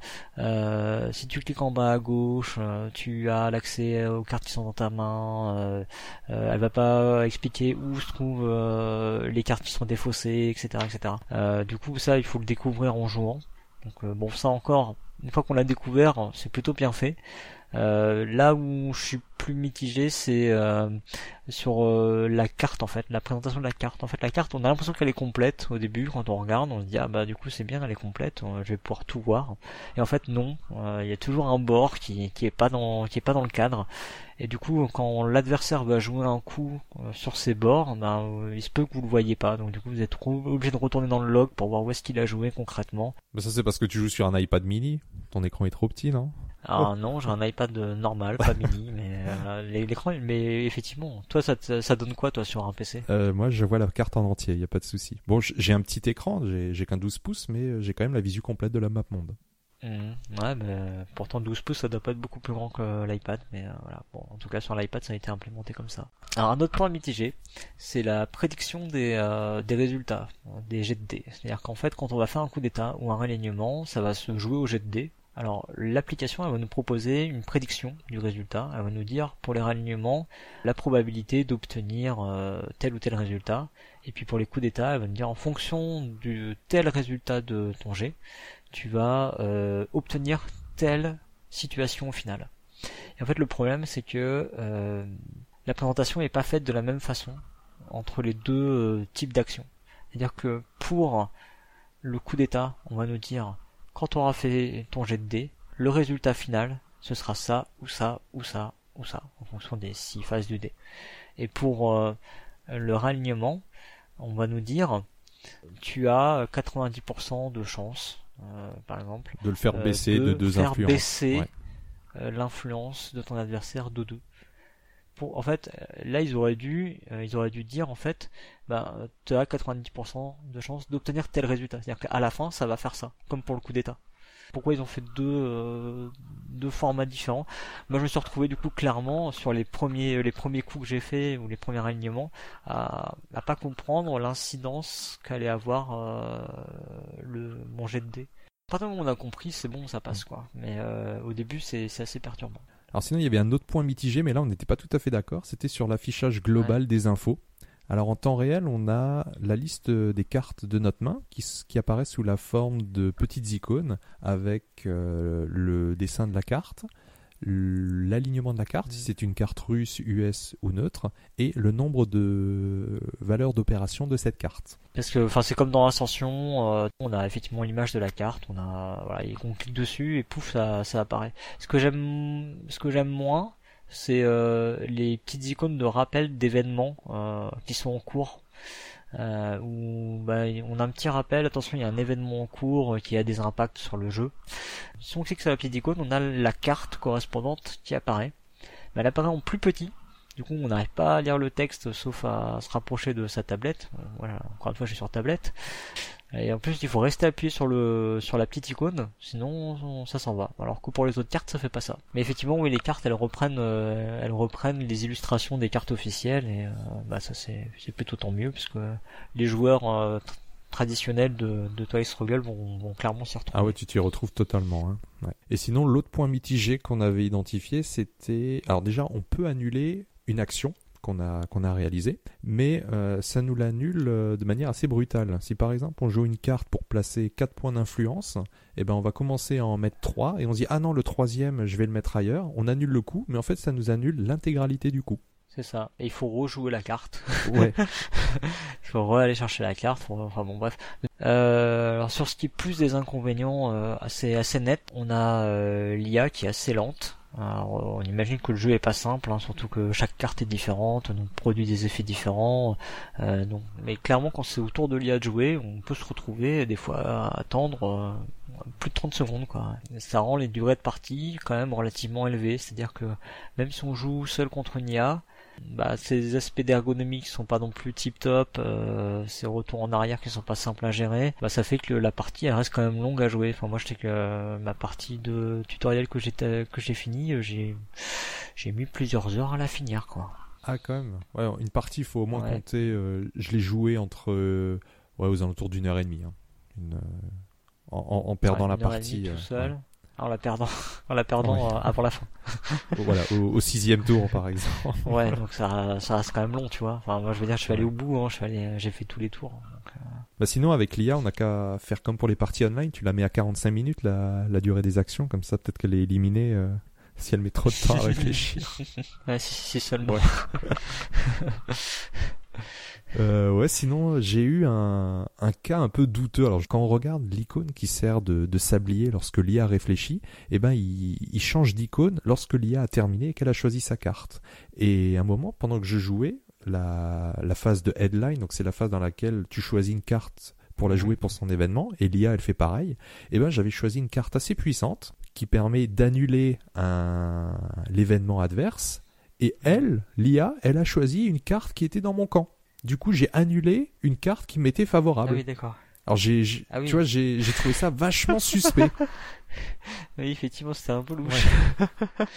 si tu cliques en bas à gauche, tu as l'accès aux cartes qui sont dans ta main. Elle va pas expliquer où se trouvent les cartes qui sont défaussées, etc., etc. Du coup ça il faut le découvrir en jouant. Donc ça encore, une fois qu'on l'a découvert, c'est plutôt bien fait. Là où je suis plus mitigé, c'est sur la carte en fait, la présentation de la carte. En fait, la carte, on a l'impression qu'elle est complète au début quand on regarde, on se dit du coup c'est bien, elle est complète, je vais pouvoir tout voir. Et en fait non, il y a toujours un bord qui est pas dans le cadre. Et du coup, quand l'adversaire va jouer un coup sur ces bords, il se peut que vous le voyez pas. Donc du coup, vous êtes obligé de retourner dans le log pour voir où est-ce qu'il a joué concrètement. Ça c'est parce que tu joues sur un iPad mini. Ton écran est trop petit, non ? Non, j'ai un iPad normal, pas mini, mais l'écran, mais effectivement, toi ça donne quoi toi sur un PC ? Moi je vois la carte en entier, y a pas de souci. Bon, j'ai un petit écran, j'ai qu'un 12 pouces, mais j'ai quand même la visu complète de la map monde. Ouais, mais pourtant 12 pouces ça doit pas être beaucoup plus grand que l'iPad, mais voilà. Bon, en tout cas sur l'iPad ça a été implémenté comme ça. Alors un autre point mitigé, c'est la prédiction des résultats, des jets de dés. C'est-à-dire qu'en fait quand on va faire un coup d'état ou un réalignement, ça va se jouer au jet de dés. Alors l'application elle va nous proposer une prédiction du résultat, elle va nous dire pour les réalignements la probabilité d'obtenir tel ou tel résultat, et puis pour les coups d'état elle va nous dire en fonction du tel résultat de ton jet, tu vas obtenir telle situation au final. Et en fait le problème c'est que la présentation n'est pas faite de la même façon entre les deux types d'actions. C'est-à-dire que pour le coup d'état on va nous dire quand tu auras fait ton jet de dés, le résultat final, ce sera ça, ou ça, ou ça, ou ça, en fonction des 6 phases du dé. Et pour le réalignement, on va nous dire, tu as 90% de chance, par exemple, de le faire baisser de 2 influences. De baisser l'influence de ton adversaire de 2. En fait, là ils auraient dû dire en fait, tu as 90% de chance d'obtenir tel résultat. C'est-à-dire qu'à la fin, ça va faire ça, comme pour le coup d'état. Pourquoi ils ont fait deux formats différents ? Moi, je me suis retrouvé du coup clairement sur les premiers coups que j'ai fait ou les premiers alignements à pas comprendre l'incidence qu'allait avoir mon jet de dés. À partir du moment où on a compris, c'est bon, ça passe quoi. Mais au début, c'est assez perturbant. Alors sinon, il y avait un autre point mitigé, mais là, on n'était pas tout à fait d'accord. C'était sur l'affichage global des infos. Alors en temps réel, on a la liste des cartes de notre main qui apparaît sous la forme de petites icônes avec le dessin de la carte, l'alignement de la carte, si c'est une carte russe, US ou neutre, et le nombre de valeurs d'opération de cette carte. Parce que, enfin, c'est comme dans Ascension, on a effectivement l'image de la carte, et on clique dessus et pouf, ça apparaît. Ce que j'aime moins, c'est les petites icônes de rappel d'événements qui sont en cours. Où on a un petit rappel, attention, il y a un événement en cours qui a des impacts sur le jeu. Si on clique sur la petite icône, on a la carte correspondante qui apparaît. Mais elle apparaît en plus petit. Du coup, on n'arrive pas à lire le texte sauf à se rapprocher de sa tablette. Voilà, encore une fois, je suis sur tablette. Et en plus, il faut rester appuyé sur la petite icône, sinon ça s'en va. Alors que pour les autres cartes, ça fait pas ça. Mais effectivement, oui, les cartes, elles reprennent les illustrations des cartes officielles, et ça c'est plutôt tant mieux, parce que les joueurs traditionnels de Twilight Struggle vont clairement s'y retrouver. Ah ouais, tu t'y retrouves totalement. Hein. Ouais. Et sinon, l'autre point mitigé qu'on avait identifié, c'était... Alors déjà, on peut annuler une action qu'on a réalisé, mais ça nous l'annule de manière assez brutale. Si par exemple on joue une carte pour placer 4 points d'influence, on va commencer à en mettre 3 et on se dit ah non, le troisième je vais le mettre ailleurs, on annule le coup, mais en fait ça nous annule l'intégralité du coup. C'est ça, et il faut rejouer la carte. Ouais. Il faut aller chercher la carte, enfin bon bref. Alors sur ce qui est plus des inconvénients assez net, on a l'IA qui est assez lente. Alors, on imagine que le jeu est pas simple, surtout que chaque carte est différente, donc produit des effets différents. Mais clairement, quand c'est au tour de l'IA de jouer, on peut se retrouver des fois à attendre plus de 30 secondes, quoi. Ça rend les durées de partie quand même relativement élevées, c'est-à-dire que même si on joue seul contre une IA, ces aspects d'ergonomie qui sont pas non plus tip top, ces retours en arrière qui sont pas simples à gérer, ça fait que la partie elle reste quand même longue à jouer. Enfin moi je sais que ma partie de tutoriel que j'ai fini, j'ai mis plusieurs heures à la finir, quoi. Ah quand même. Ouais, une partie il faut au moins compter. Je l'ai joué entre aux alentours d'1 heure et demie. Hein. En perdant la partie tout seul. Ouais. En la perdant avant la fin. Voilà, au 6e tour par exemple. Ouais, donc ça reste quand même long, tu vois. Enfin, moi je veux dire, je suis allé au bout, j'ai fait tous les tours. Donc, sinon avec l'IA, on n'a qu'à faire comme pour les parties online, tu la mets à 45 minutes la durée des actions, comme ça peut-être qu'elle est éliminée si elle met trop de temps à réfléchir. Ouais, si seulement. Ouais. Sinon j'ai eu un cas un peu douteux. Alors quand on regarde l'icône qui sert de sablier lorsque l'IA réfléchit, il change d'icône lorsque l'IA a terminé et qu'elle a choisi sa carte. Et à un moment, pendant que je jouais, la phase de headline, donc c'est la phase dans laquelle tu choisis une carte pour la jouer pour son événement, et l'IA elle fait pareil, j'avais choisi une carte assez puissante qui permet d'annuler l'événement adverse, et l'IA, elle a choisi une carte qui était dans mon camp. Du coup, j'ai annulé une carte qui m'était favorable. Ah oui, d'accord. Alors tu vois, j'ai trouvé ça vachement suspect. Oui, effectivement, c'était un peu louche. Ouais.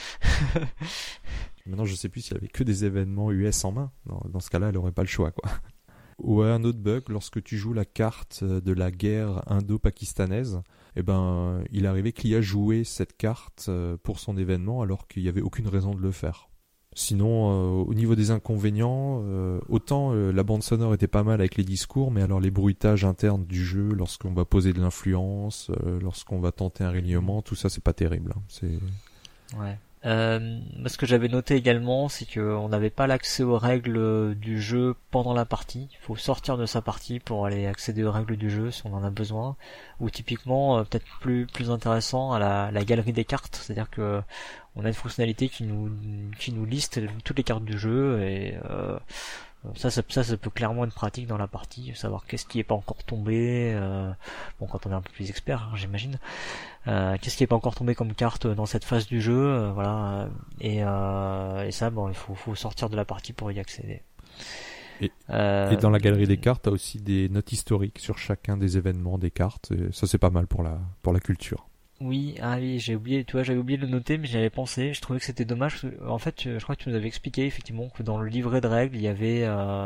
Maintenant, je sais plus s'il y avait que des événements US en main. Dans ce cas-là, elle aurait pas le choix, quoi. Ou un autre bug, lorsque tu joues la carte de la guerre indo-pakistanaise, il arrivait que l'IA jouait cette carte pour son événement alors qu'il n'y avait aucune raison de le faire. Sinon, au niveau des inconvénients, autant la bande sonore était pas mal avec les discours, mais alors les bruitages internes du jeu, lorsqu'on va poser de l'influence, lorsqu'on va tenter un ralliement, tout ça c'est pas terrible. Hein. Ouais. Ce que j'avais noté également, c'est qu'on n'avait pas l'accès aux règles du jeu pendant la partie. Il faut sortir de sa partie pour aller accéder aux règles du jeu si on en a besoin. Ou typiquement, peut-être plus intéressant, à la galerie des cartes. C'est-à-dire que on a une fonctionnalité qui nous liste toutes les cartes du jeu, et ça peut clairement être pratique dans la partie, savoir qu'est-ce qui est pas encore tombé, quand on est un peu plus expert, j'imagine, qu'est-ce qui est pas encore tombé comme carte dans cette phase du jeu, voilà, et ça, il faut sortir de la partie pour y accéder. Et dans la galerie des cartes, t'as aussi des notes historiques sur chacun des événements des cartes, et ça c'est pas mal pour la culture. Oui, j'avais oublié de le noter, mais j'y avais pensé. Je trouvais que c'était dommage. En fait, je crois que tu nous avais expliqué effectivement que dans le livret de règles, il y avait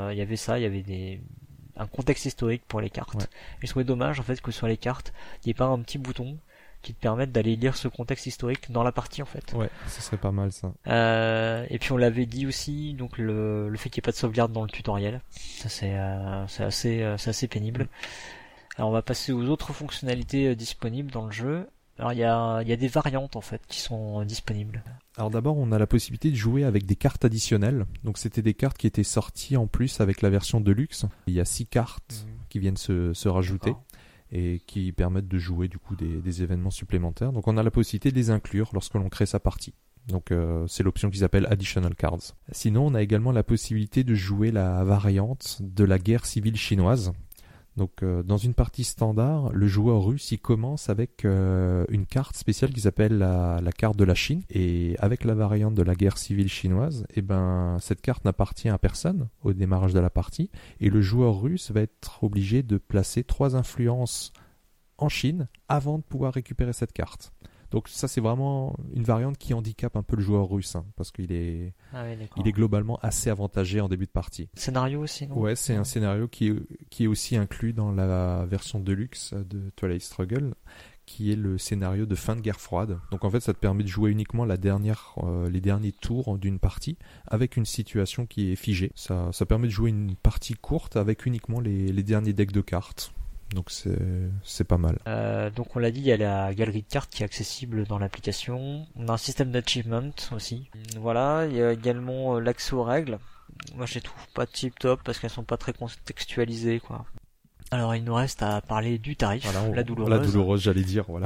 un contexte historique pour les cartes. Ouais. Et je trouvais dommage en fait que sur les cartes, il n'y ait pas un petit bouton qui te permette d'aller lire ce contexte historique dans la partie en fait. Ouais, ce serait pas mal ça. Et puis on l'avait dit aussi, donc le fait qu'il n'y ait pas de sauvegarde dans le tutoriel, ça c'est assez pénible. Alors on va passer aux autres fonctionnalités disponibles dans le jeu. Alors il y a des variantes en fait qui sont disponibles. Alors d'abord, on a la possibilité de jouer avec des cartes additionnelles. Donc c'était des cartes qui étaient sorties en plus avec la version Deluxe. Il y a 6 cartes qui viennent se rajouter. D'accord. Et qui permettent de jouer du coup des événements supplémentaires. Donc on a la possibilité de les inclure lorsque l'on crée sa partie. Donc c'est l'option qui s'appelle Additional Cards. Sinon, on a également la possibilité de jouer la variante de la guerre civile chinoise. Donc dans une partie standard, le joueur russe il commence avec une carte spéciale qui s'appelle la carte de la Chine, et avec la variante de la guerre civile chinoise, cette carte n'appartient à personne au démarrage de la partie, et le joueur russe va être obligé de placer 3 influences en Chine avant de pouvoir récupérer cette carte. Donc ça c'est vraiment une variante qui handicape un peu le joueur russe, parce qu'il est, il est globalement assez avantagé en début de partie. Scénario aussi, non ? Ouais, c'est un scénario qui est aussi inclus dans la version Deluxe de Twilight Struggle, qui est le scénario de fin de guerre froide. Donc en fait ça te permet de jouer uniquement les derniers tours d'une partie avec une situation qui est figée. Ça permet de jouer une partie courte avec uniquement les derniers decks de cartes. Donc c'est pas mal. Donc on l'a dit, il y a la galerie de cartes qui est accessible dans l'application. On a un système d'achievement aussi. Voilà, il y a également l'accès aux règles. Moi je les trouve pas tip top parce qu'elles sont pas très contextualisées, quoi. Alors il nous reste à parler du tarif, voilà, la douloureuse. La douloureuse, j'allais dire, voilà.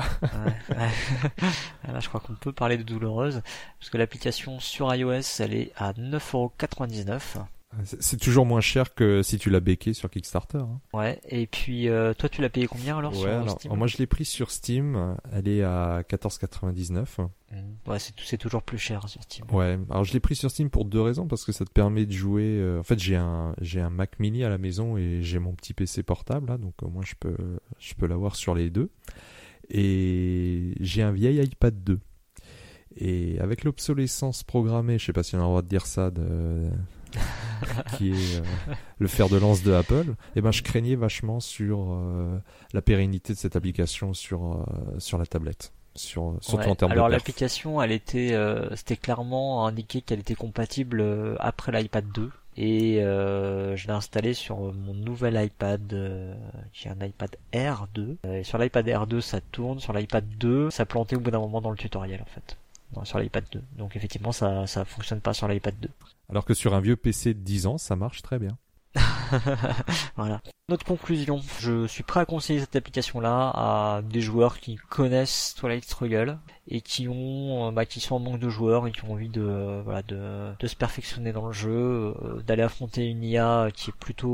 Là je crois qu'on peut parler de douloureuse parce que l'application sur iOS elle est à 9,99€. C'est toujours moins cher que si tu l'as béqué sur Kickstarter. Hein. Ouais, et puis toi tu l'as payé combien alors sur Steam ? Moi je l'ai pris sur Steam, elle est à 14,99€. Ouais, c'est toujours plus cher sur Steam. Ouais, alors je l'ai pris sur Steam pour 2 raisons, parce que ça te permet de jouer... En fait j'ai un Mac mini à la maison et j'ai mon petit PC portable, là, donc moi je peux l'avoir sur les deux. Et j'ai un vieil iPad 2. Et avec l'obsolescence programmée, je sais pas si on a le droit de dire ça, qui est le fer de lance de Apple, je craignais vachement sur la pérennité de cette application sur la tablette, surtout en termes de alors l'application, elle était, c'était clairement indiqué qu'elle était compatible après l'iPad 2. Et je l'ai installé sur mon nouvel iPad, qui est un iPad Air 2. Et sur l'iPad Air 2, ça tourne. Sur l'iPad 2, ça plantait au bout d'un moment dans le tutoriel, en fait. Sur l'iPad 2. Donc effectivement, ça fonctionne pas sur l'iPad 2. Alors que sur un vieux PC de 10 ans, ça marche très bien. Voilà. Notre conclusion, je suis prêt à conseiller cette application-là à des joueurs qui connaissent Twilight Struggle et qui sont en manque de joueurs et qui ont envie de se perfectionner dans le jeu, d'aller affronter une IA qui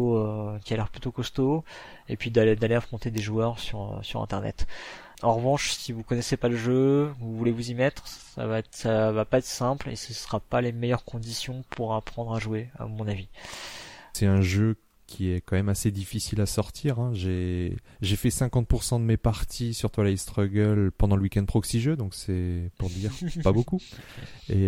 a l'air plutôt costaud, et puis d'aller affronter des joueurs sur Internet. En revanche, si vous connaissez pas le jeu, vous voulez vous y mettre, ça va pas être simple et ce sera pas les meilleures conditions pour apprendre à jouer, à mon avis. C'est un jeu qui est quand même assez difficile à sortir. Hein. J'ai fait 50% de mes parties sur Twilight Struggle pendant le week-end proxy jeu, donc c'est pour dire pas beaucoup. Et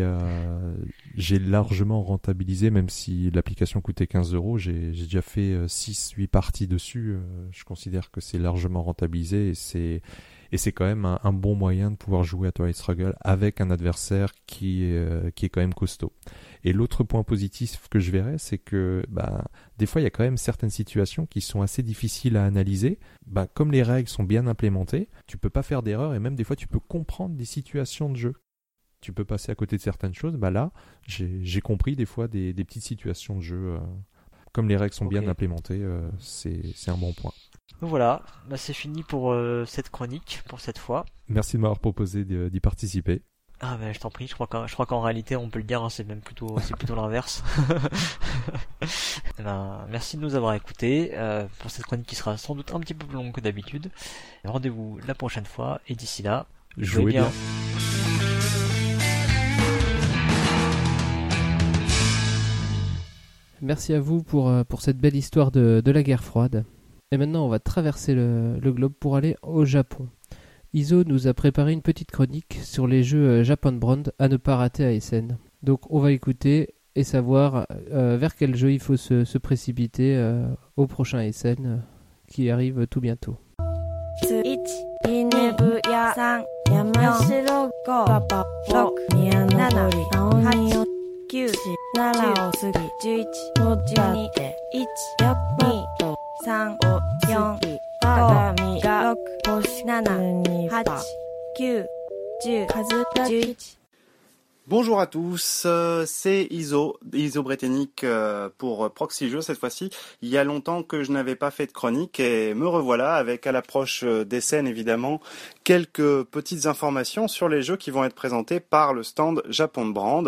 j'ai largement rentabilisé, même si l'application coûtait 15€, j'ai déjà fait 6-8 parties dessus. Je considère que c'est largement rentabilisé et c'est quand même un bon moyen de pouvoir jouer à Twilight Struggle avec un adversaire qui est quand même costaud. Et l'autre point positif que je verrais, c'est que des fois il y a quand même certaines situations qui sont assez difficiles à analyser. Comme les règles sont bien implémentées, tu peux pas faire d'erreur et même des fois tu peux comprendre des situations de jeu. Tu peux passer à côté de certaines choses. Là, j'ai compris des fois des petites situations de jeu. Comme les règles sont bien implémentées, c'est un bon point. Voilà, c'est fini pour cette chronique, pour cette fois. Merci de m'avoir proposé d'y participer. Ah je t'en prie, je crois qu'en réalité on peut le dire, hein, c'est plutôt l'inverse. Merci de nous avoir écoutés pour cette chronique qui sera sans doute un petit peu plus longue que d'habitude. Rendez-vous la prochaine fois et d'ici là, jouez bien. Merci à vous pour cette belle histoire de la guerre froide. Et maintenant on va traverser le globe pour aller au Japon. Iso nous a préparé une petite chronique sur les jeux Japan Brand à ne pas rater à Essen. Donc on va écouter et savoir vers quel jeu il faut se précipiter au prochain Essen qui arrive tout bientôt. 9、10、11。 Bonjour à tous, c'est Iso Breténic pour Proxy Jeux cette fois-ci. Il y a longtemps que je n'avais pas fait de chronique et me revoilà avec, à l'approche des scènes évidemment, quelques petites informations sur les jeux qui vont être présentés par le stand Japon Brand,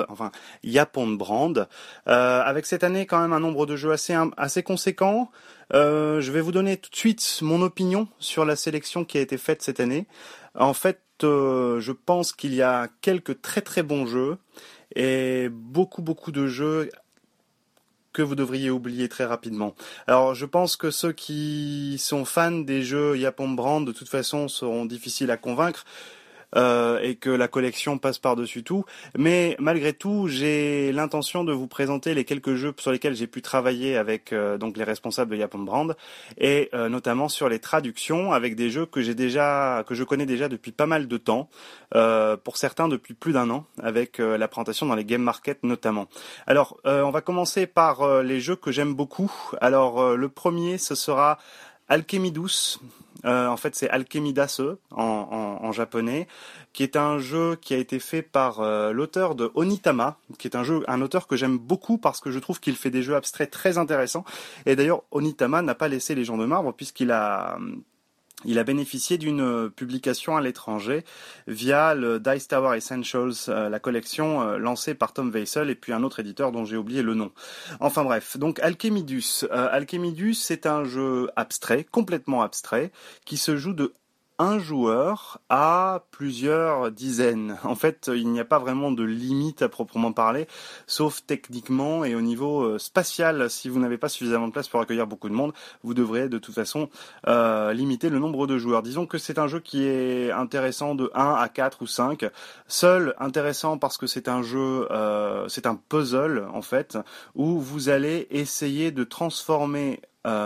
avec cette année quand même un nombre de jeux assez conséquent. Je vais vous donner tout de suite mon opinion sur la sélection qui a été faite cette année. En fait, je pense qu'il y a quelques très très bons jeux et beaucoup de jeux que vous devriez oublier très rapidement. Alors je pense que ceux qui sont fans des jeux Japon Brand de toute façon seront difficiles à convaincre. Et que la collection passe par-dessus tout. Mais malgré tout, j'ai l'intention de vous présenter les quelques jeux sur lesquels j'ai pu travailler avec donc les responsables de Japon Brand et notamment sur les traductions avec des jeux que je connais déjà depuis pas mal de temps, pour certains depuis plus d'1 an, avec la présentation dans les Game Market notamment. Alors, on va commencer par les jeux que j'aime beaucoup. Alors, le premier, ce sera Alchemidus. En fait, c'est Alchemidase en japonais, qui est un jeu qui a été fait par l'auteur de Onitama, qui est un auteur que j'aime beaucoup parce que je trouve qu'il fait des jeux abstraits très intéressants. Et d'ailleurs, Onitama n'a pas laissé les gens de marbre puisqu'il a bénéficié d'une publication à l'étranger via le Dice Tower Essentials, la collection lancée par Tom Weissel et puis un autre éditeur dont j'ai oublié le nom. Enfin bref, donc Alchemidus. Alchemidus, c'est un jeu abstrait, complètement abstrait, qui se joue de un joueur à plusieurs dizaines. En fait, il n'y a pas vraiment de limite à proprement parler, sauf techniquement et au niveau spatial. Si vous n'avez pas suffisamment de place pour accueillir beaucoup de monde, vous devrez de toute façon limiter le nombre de joueurs. Disons que c'est un jeu qui est intéressant de 1 à 4 ou 5. Seul intéressant parce que c'est un jeu, c'est un puzzle en fait, où vous allez essayer de transformer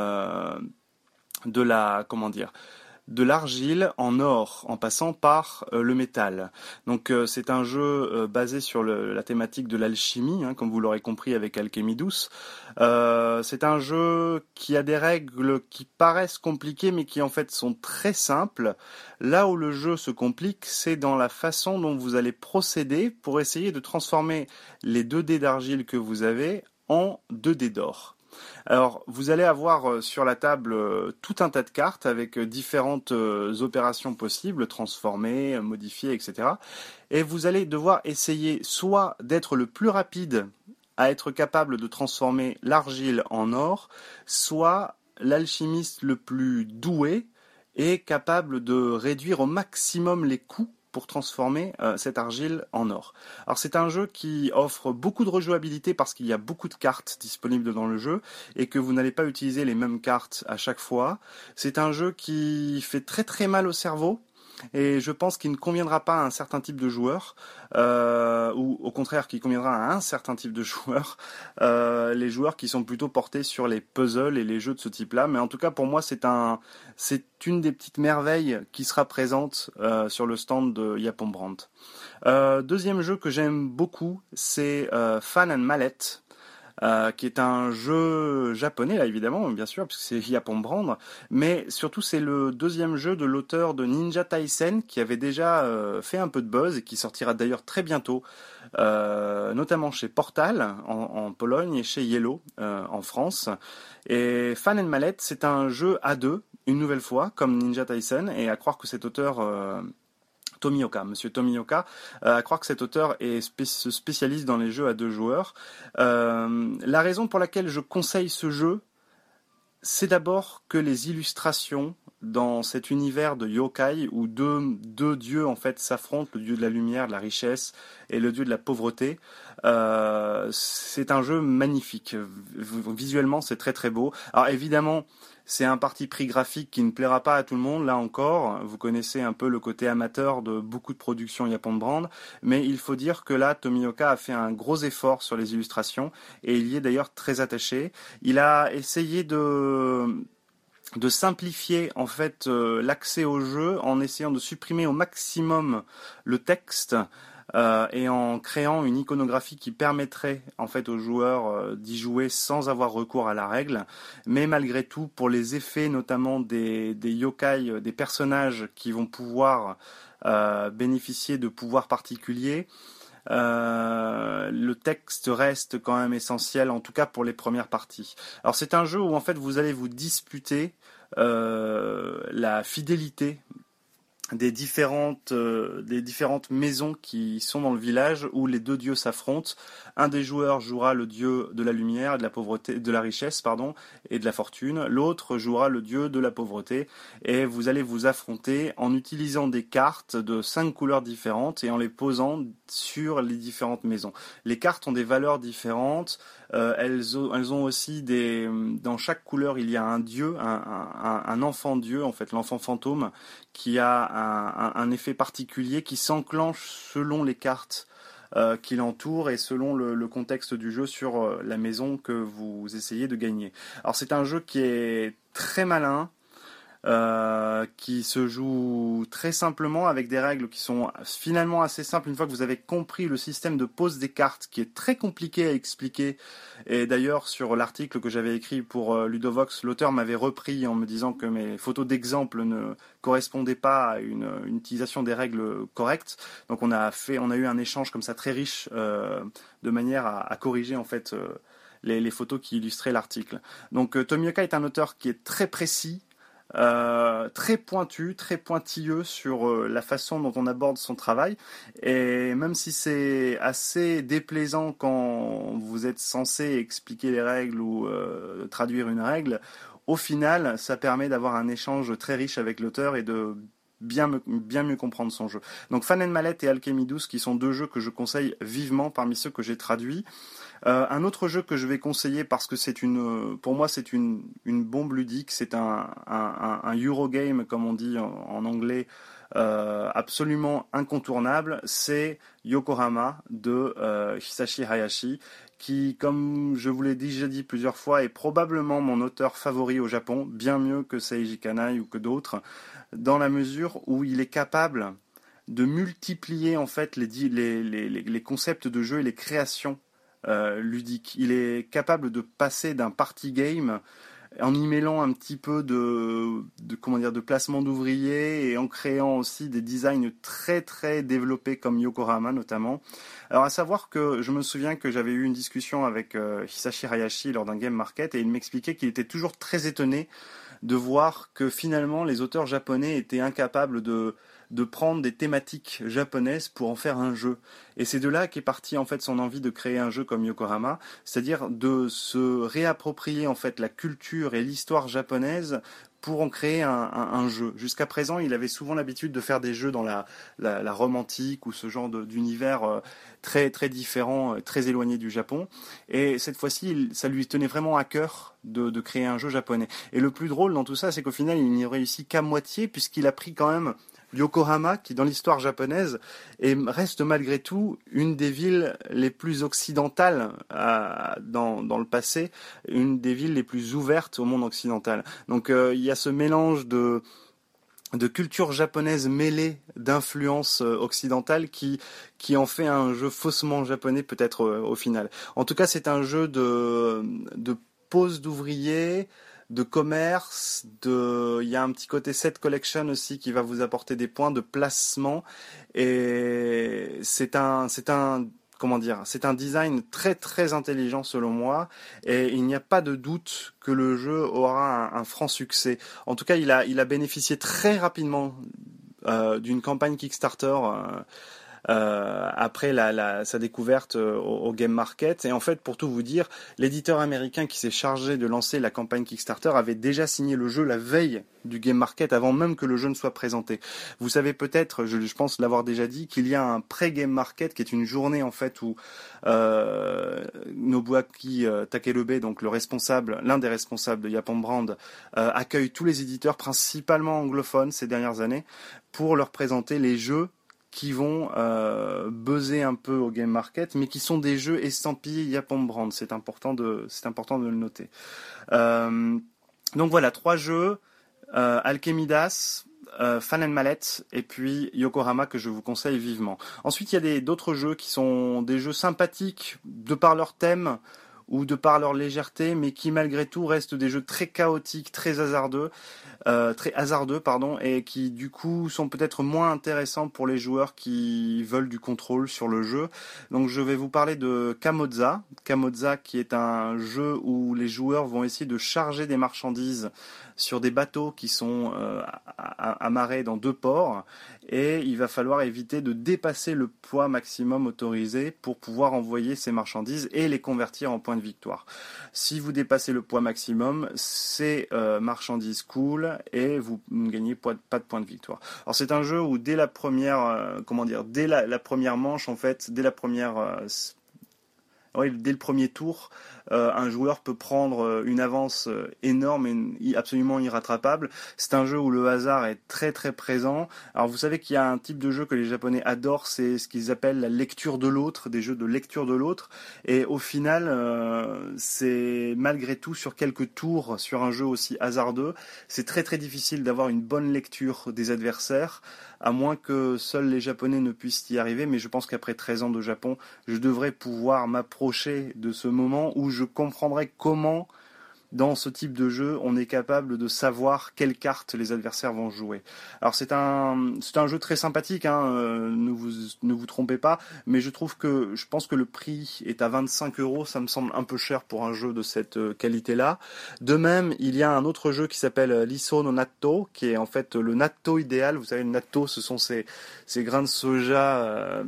de l'argile en or, en passant par le métal. Donc c'est un jeu basé sur la thématique de l'alchimie, comme vous l'aurez compris avec Alchemidus. C'est un jeu qui a des règles qui paraissent compliquées, mais qui en fait sont très simples. Là où le jeu se complique, c'est dans la façon dont vous allez procéder pour essayer de transformer les 2 dés d'argile que vous avez en 2 dés d'or. Alors, vous allez avoir sur la table tout un tas de cartes avec différentes opérations possibles, transformer, modifier, etc. Et vous allez devoir essayer soit d'être le plus rapide à être capable de transformer l'argile en or, soit l'alchimiste le plus doué est capable de réduire au maximum les coûts pour transformer cette argile en or. Alors c'est un jeu qui offre beaucoup de rejouabilité parce qu'il y a beaucoup de cartes disponibles dans le jeu et que vous n'allez pas utiliser les mêmes cartes à chaque fois. C'est un jeu qui fait très très mal au cerveau et je pense qu'il ne conviendra pas à un certain type de joueur, ou au contraire qui conviendra à un certain type de joueur, les joueurs qui sont plutôt portés sur les puzzles et les jeux de ce type-là. Mais en tout cas pour moi c'est une des petites merveilles qui sera présente sur le stand de Japon Brand. Deuxième jeu que j'aime beaucoup, c'est Fan and Mallet. Qui est un jeu japonais, là évidemment, bien sûr, puisque c'est Japon Brand, mais surtout c'est le deuxième jeu de l'auteur de Ninja Taisen, qui avait déjà fait un peu de buzz et qui sortira d'ailleurs très bientôt, notamment chez Portal en Pologne et chez Yellow en France. Et Fan and Mallet, c'est un jeu à 2, une nouvelle fois, comme Ninja Taisen, et à croire que cet auteur... Monsieur Tomioka, à croire que cet auteur se spécialise dans les jeux à 2 joueurs. La raison pour laquelle je conseille ce jeu, c'est d'abord que les illustrations dans cet univers de yokai où deux dieux en fait s'affrontent, le dieu de la lumière, de la richesse et le dieu de la pauvreté. C'est un jeu magnifique. Visuellement, c'est très très beau. Alors évidemment, c'est un parti pris graphique qui ne plaira pas à tout le monde, là encore. Vous connaissez un peu le côté amateur de beaucoup de productions Japon Brand, mais il faut dire que là, Tomioka a fait un gros effort sur les illustrations, et il y est d'ailleurs très attaché. Il a essayé de simplifier en fait l'accès au jeu en essayant de supprimer au maximum le texte, et en créant une iconographie qui permettrait en fait aux joueurs d'y jouer sans avoir recours à la règle, mais malgré tout pour les effets notamment des yokai, des personnages qui vont pouvoir bénéficier de pouvoirs particuliers. Le texte reste quand même essentiel, en tout cas pour les premières parties. Alors c'est un jeu où en fait vous allez vous disputer la fidélité des différentes maisons qui sont dans le village où les deux dieux s'affrontent. Un des joueurs jouera le dieu de la lumière, de la pauvreté, de la richesse, et de la fortune. L'autre jouera le dieu de la pauvreté. Et vous allez vous affronter en utilisant des cartes de 5 couleurs différentes et en les posant sur les différentes maisons. Les cartes ont des valeurs différentes. Elles ont aussi dans chaque couleur, il y a un dieu, un enfant dieu, en fait, l'enfant fantôme, qui a un effet particulier qui s'enclenche selon les cartes qui l'entourent et selon le contexte du jeu sur la maison que vous essayez de gagner. Alors c'est un jeu qui est très malin, qui se joue très simplement avec des règles qui sont finalement assez simples une fois que vous avez compris le système de pose des cartes qui est très compliqué à expliquer. Et d'ailleurs sur l'article que j'avais écrit pour Ludovox, l'auteur m'avait repris en me disant que mes photos d'exemple ne correspondaient pas à une utilisation des règles correctes. Donc on a eu un échange comme ça très riche de manière à corriger en fait les photos qui illustraient l'article. Donc Tomioka est un auteur qui est très précis, très pointu, très pointilleux sur la façon dont on aborde son travail, et même si c'est assez déplaisant quand vous êtes censé expliquer les règles ou traduire une règle, au final ça permet d'avoir un échange très riche avec l'auteur et de bien mieux comprendre son jeu. Donc Fan & Mallet et Alchemy Douce qui sont deux jeux que je conseille vivement parmi ceux que j'ai traduits. Un autre jeu que je vais conseiller parce que pour moi c'est une bombe ludique, c'est un Eurogame comme on dit en anglais, absolument incontournable, c'est Yokohama de Hisashi Hayashi, qui, comme je vous l'ai déjà dit plusieurs fois, est probablement mon auteur favori au Japon, bien mieux que Seiji Kanai ou que d'autres, dans la mesure où il est capable de multiplier en fait les concepts de jeu et les créations ludiques. Il est capable de passer d'un party game en y mêlant un petit peu de placement d'ouvriers et en créant aussi des designs très très développés comme Yokohama notamment. Alors à savoir que je me souviens que j'avais eu une discussion avec Hisashi Hayashi lors d'un game market et il m'expliquait qu'il était toujours très étonné de voir que finalement les auteurs japonais étaient incapables de prendre des thématiques japonaises pour en faire un jeu. Et c'est de là qu'est partie en fait son envie de créer un jeu comme Yokohama, c'est-à-dire de se réapproprier en fait la culture et l'histoire japonaise pour en créer un jeu. Jusqu'à présent, il avait souvent l'habitude de faire des jeux dans la Rome antique ou ce genre d'univers très très différent, très éloigné du Japon. Et cette fois-ci, ça lui tenait vraiment à cœur de créer un jeu japonais. Et le plus drôle dans tout ça, c'est qu'au final, il n'y réussit qu'à moitié puisqu'il a pris quand même Yokohama, qui dans l'histoire japonaise reste malgré tout une des villes les plus occidentales dans le passé, une des villes les plus ouvertes au monde occidental. Donc il y a ce mélange de culture japonaise mêlée d'influences occidentales qui en fait un jeu faussement japonais peut-être au final. En tout cas, c'est un jeu de pose d'ouvriers, de commerce, il y a un petit côté set collection aussi qui va vous apporter des points de placement, et c'est un design très très intelligent selon moi, et il n'y a pas de doute que le jeu aura un franc succès. En tout cas, il a bénéficié très rapidement d'une campagne Kickstarter après sa découverte au Game Market. Et en fait, pour tout vous dire, l'éditeur américain qui s'est chargé de lancer la campagne Kickstarter avait déjà signé le jeu la veille du Game Market, avant même que le jeu ne soit présenté. Vous savez peut-être, je pense l'avoir déjà dit, qu'il y a un pré-Game Market qui est une journée en fait où Nobuaki Takelobe, donc l'un des responsables de Japan Brand, accueille tous les éditeurs, principalement anglophones ces dernières années, pour leur présenter les jeux qui vont buzzer un peu au Game Market, mais qui sont des jeux estampillés Japan Brand. C'est important de le noter. Donc voilà, 3 jeux, Alchemy Douce, Fan & Mallet et puis Yokohama, que je vous conseille vivement. Ensuite, il y a d'autres jeux qui sont des jeux sympathiques de par leur thème, ou de par leur légèreté, mais qui malgré tout restent des jeux très chaotiques, très hasardeux, et qui du coup sont peut-être moins intéressants pour les joueurs qui veulent du contrôle sur le jeu. Donc je vais vous parler de Kamodza. Kamodza qui est un jeu où les joueurs vont essayer de charger des marchandises sur des bateaux qui sont amarrés dans 2 ports, et il va falloir éviter de dépasser le poids maximum autorisé pour pouvoir envoyer ces marchandises et les convertir en points de victoire. Si vous dépassez le poids maximum, ces marchandises coulent et vous ne gagnez pas de points de victoire. Alors c'est un jeu où dès la première dès la première manche en fait, dès le premier tour, un joueur peut prendre une avance énorme et absolument irrattrapable. C'est un jeu où le hasard est très très présent. Alors vous savez qu'il y a un type de jeu que les Japonais adorent, c'est ce qu'ils appellent la lecture de l'autre, des jeux de lecture de l'autre. Et au final, c'est malgré tout sur quelques tours, sur un jeu aussi hasardeux, c'est très très difficile d'avoir une bonne lecture des adversaires, à moins que seuls les Japonais ne puissent y arriver. Mais je pense qu'après 13 ans de Japon, je devrais pouvoir m'approcher de ce moment où je comprendrai comment, dans ce type de jeu, on est capable de savoir quelles cartes les adversaires vont jouer. Alors c'est un jeu très sympathique, ne vous trompez pas, mais je pense que le prix est à 25 €, ça me semble un peu cher pour un jeu de cette qualité-là. De même, il y a un autre jeu qui s'appelle Liso no Natto, qui est en fait le natto idéal. Vous savez, le natto, ce sont ces grains de soja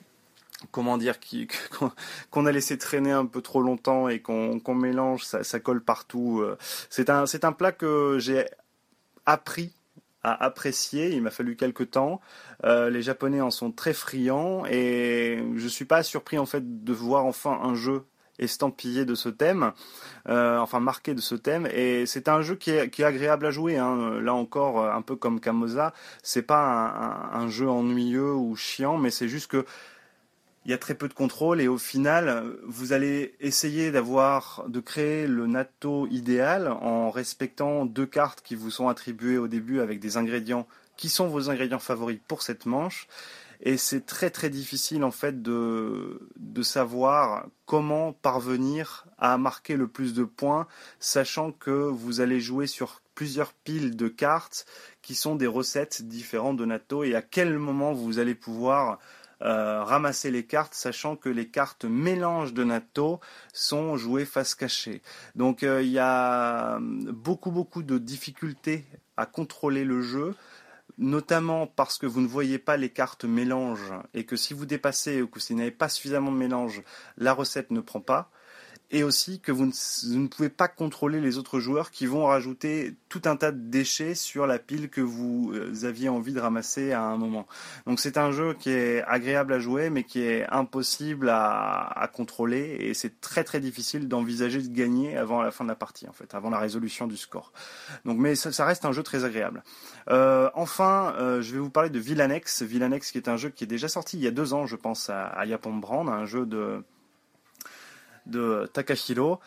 qu'on a laissé traîner un peu trop longtemps et qu'on mélange, ça colle partout. C'est un plat que j'ai appris à apprécier, il m'a fallu quelques temps. Les Japonais en sont très friands et je suis pas surpris en fait de voir enfin un jeu estampillé de ce thème, marqué de ce thème, et c'est un jeu qui est agréable à jouer, Là encore, un peu comme Kamodza, c'est pas un jeu ennuyeux ou chiant, mais c'est juste que il y a très peu de contrôle et au final, vous allez essayer de créer le natto idéal en respectant 2 cartes qui vous sont attribuées au début avec des ingrédients qui sont vos ingrédients favoris pour cette manche. Et c'est très très difficile en fait de savoir comment parvenir à marquer le plus de points, sachant que vous allez jouer sur plusieurs piles de cartes qui sont des recettes différentes de natto, et à quel moment vous allez pouvoir ramasser les cartes, sachant que les cartes mélange de natto sont jouées face cachée. Donc il y a beaucoup de difficultés à contrôler le jeu, notamment parce que vous ne voyez pas les cartes mélange et que si vous dépassez ou que si vous n'avez pas suffisamment de mélange, la recette ne prend pas. Et aussi que vous ne pouvez pas contrôler les autres joueurs qui vont rajouter tout un tas de déchets sur la pile que vous aviez envie de ramasser à un moment. Donc c'est un jeu qui est agréable à jouer mais qui est impossible à contrôler, et c'est très très difficile d'envisager de gagner avant la fin de la partie, en fait, avant la résolution du score. Donc, mais ça reste un jeu très agréable. Je vais vous parler de Villanex. Villanex qui est un jeu qui est déjà sorti il y a 2 ans, je pense, à Japon Brand, un jeu de Takahiro,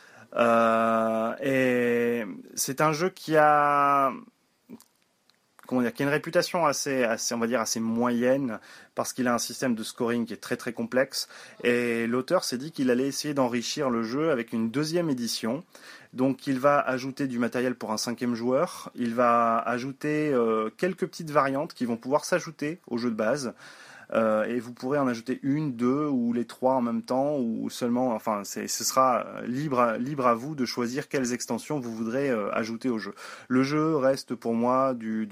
et c'est un jeu qui a une réputation assez moyenne, parce qu'il a un système de scoring qui est très très complexe, et l'auteur s'est dit qu'il allait essayer d'enrichir le jeu avec une 2e édition. Donc il va ajouter du matériel pour un 5e joueur, il va ajouter quelques petites variantes qui vont pouvoir s'ajouter au jeu de base. Et vous pourrez en ajouter 1, 2 ou les 3 en même temps, ou seulement, ce sera libre à vous de choisir quelles extensions vous voudrez ajouter au jeu. Le jeu reste pour moi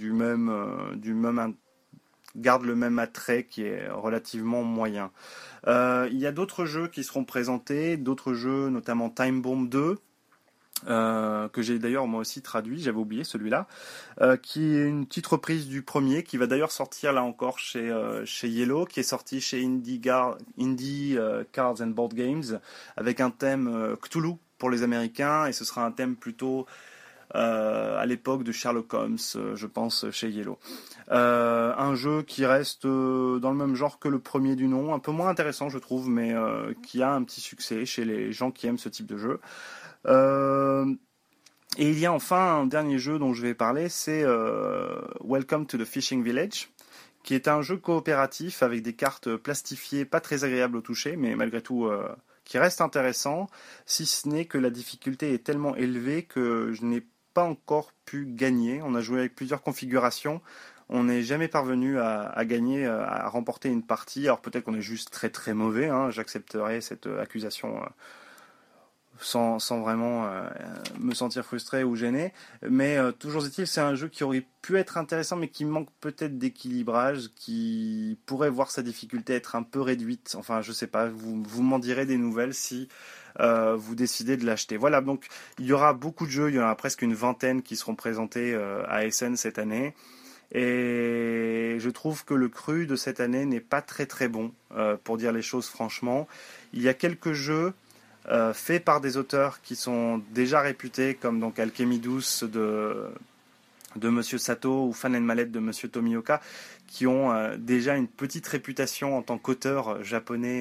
garde le même attrait, qui est relativement moyen. Il y a d'autres jeux qui seront présentés, d'autres jeux, notamment Time Bomb 2, que j'ai d'ailleurs moi aussi traduit, j'avais oublié celui-là, qui est une petite reprise du premier, qui va d'ailleurs sortir là encore chez Yellow, qui est sorti chez Indie Cards and Board Games, avec un thème Cthulhu pour les Américains, et ce sera un thème plutôt à l'époque de Sherlock Holmes, je pense, chez Yellow. Un jeu qui reste dans le même genre que le premier du nom, un peu moins intéressant je trouve, mais qui a un petit succès chez les gens qui aiment ce type de jeu. Et il y a enfin un dernier jeu dont je vais parler, c'est Welcome to the Fishing Village, qui est un jeu coopératif avec des cartes plastifiées, pas très agréables au toucher, mais malgré tout qui reste intéressant, si ce n'est que la difficulté est tellement élevée que je n'ai pas encore pu gagner. On a joué avec plusieurs configurations. On n'est jamais parvenu à gagner, à remporter une partie. Alors peut-être qu'on est juste très très mauvais, hein. J'accepterai cette accusation sans vraiment me sentir frustré ou gêné. Mais toujours est-il, c'est un jeu qui aurait pu être intéressant, mais qui manque peut-être d'équilibrage, qui pourrait voir sa difficulté être un peu réduite. Enfin, je sais pas, vous m'en direz des nouvelles si vous décidez de l'acheter. Voilà, donc il y aura beaucoup de jeux, il y en a presque une vingtaine qui seront présentés à Essen cette année. Et je trouve que le cru de cette année n'est pas très très bon, pour dire les choses franchement. Il y a quelques jeux faits par des auteurs qui sont déjà réputés, comme donc Alchemy Douce de Monsieur Sato ou Fan & Mallet de Monsieur Tomioka, qui ont déjà une petite réputation en tant qu'auteur japonais,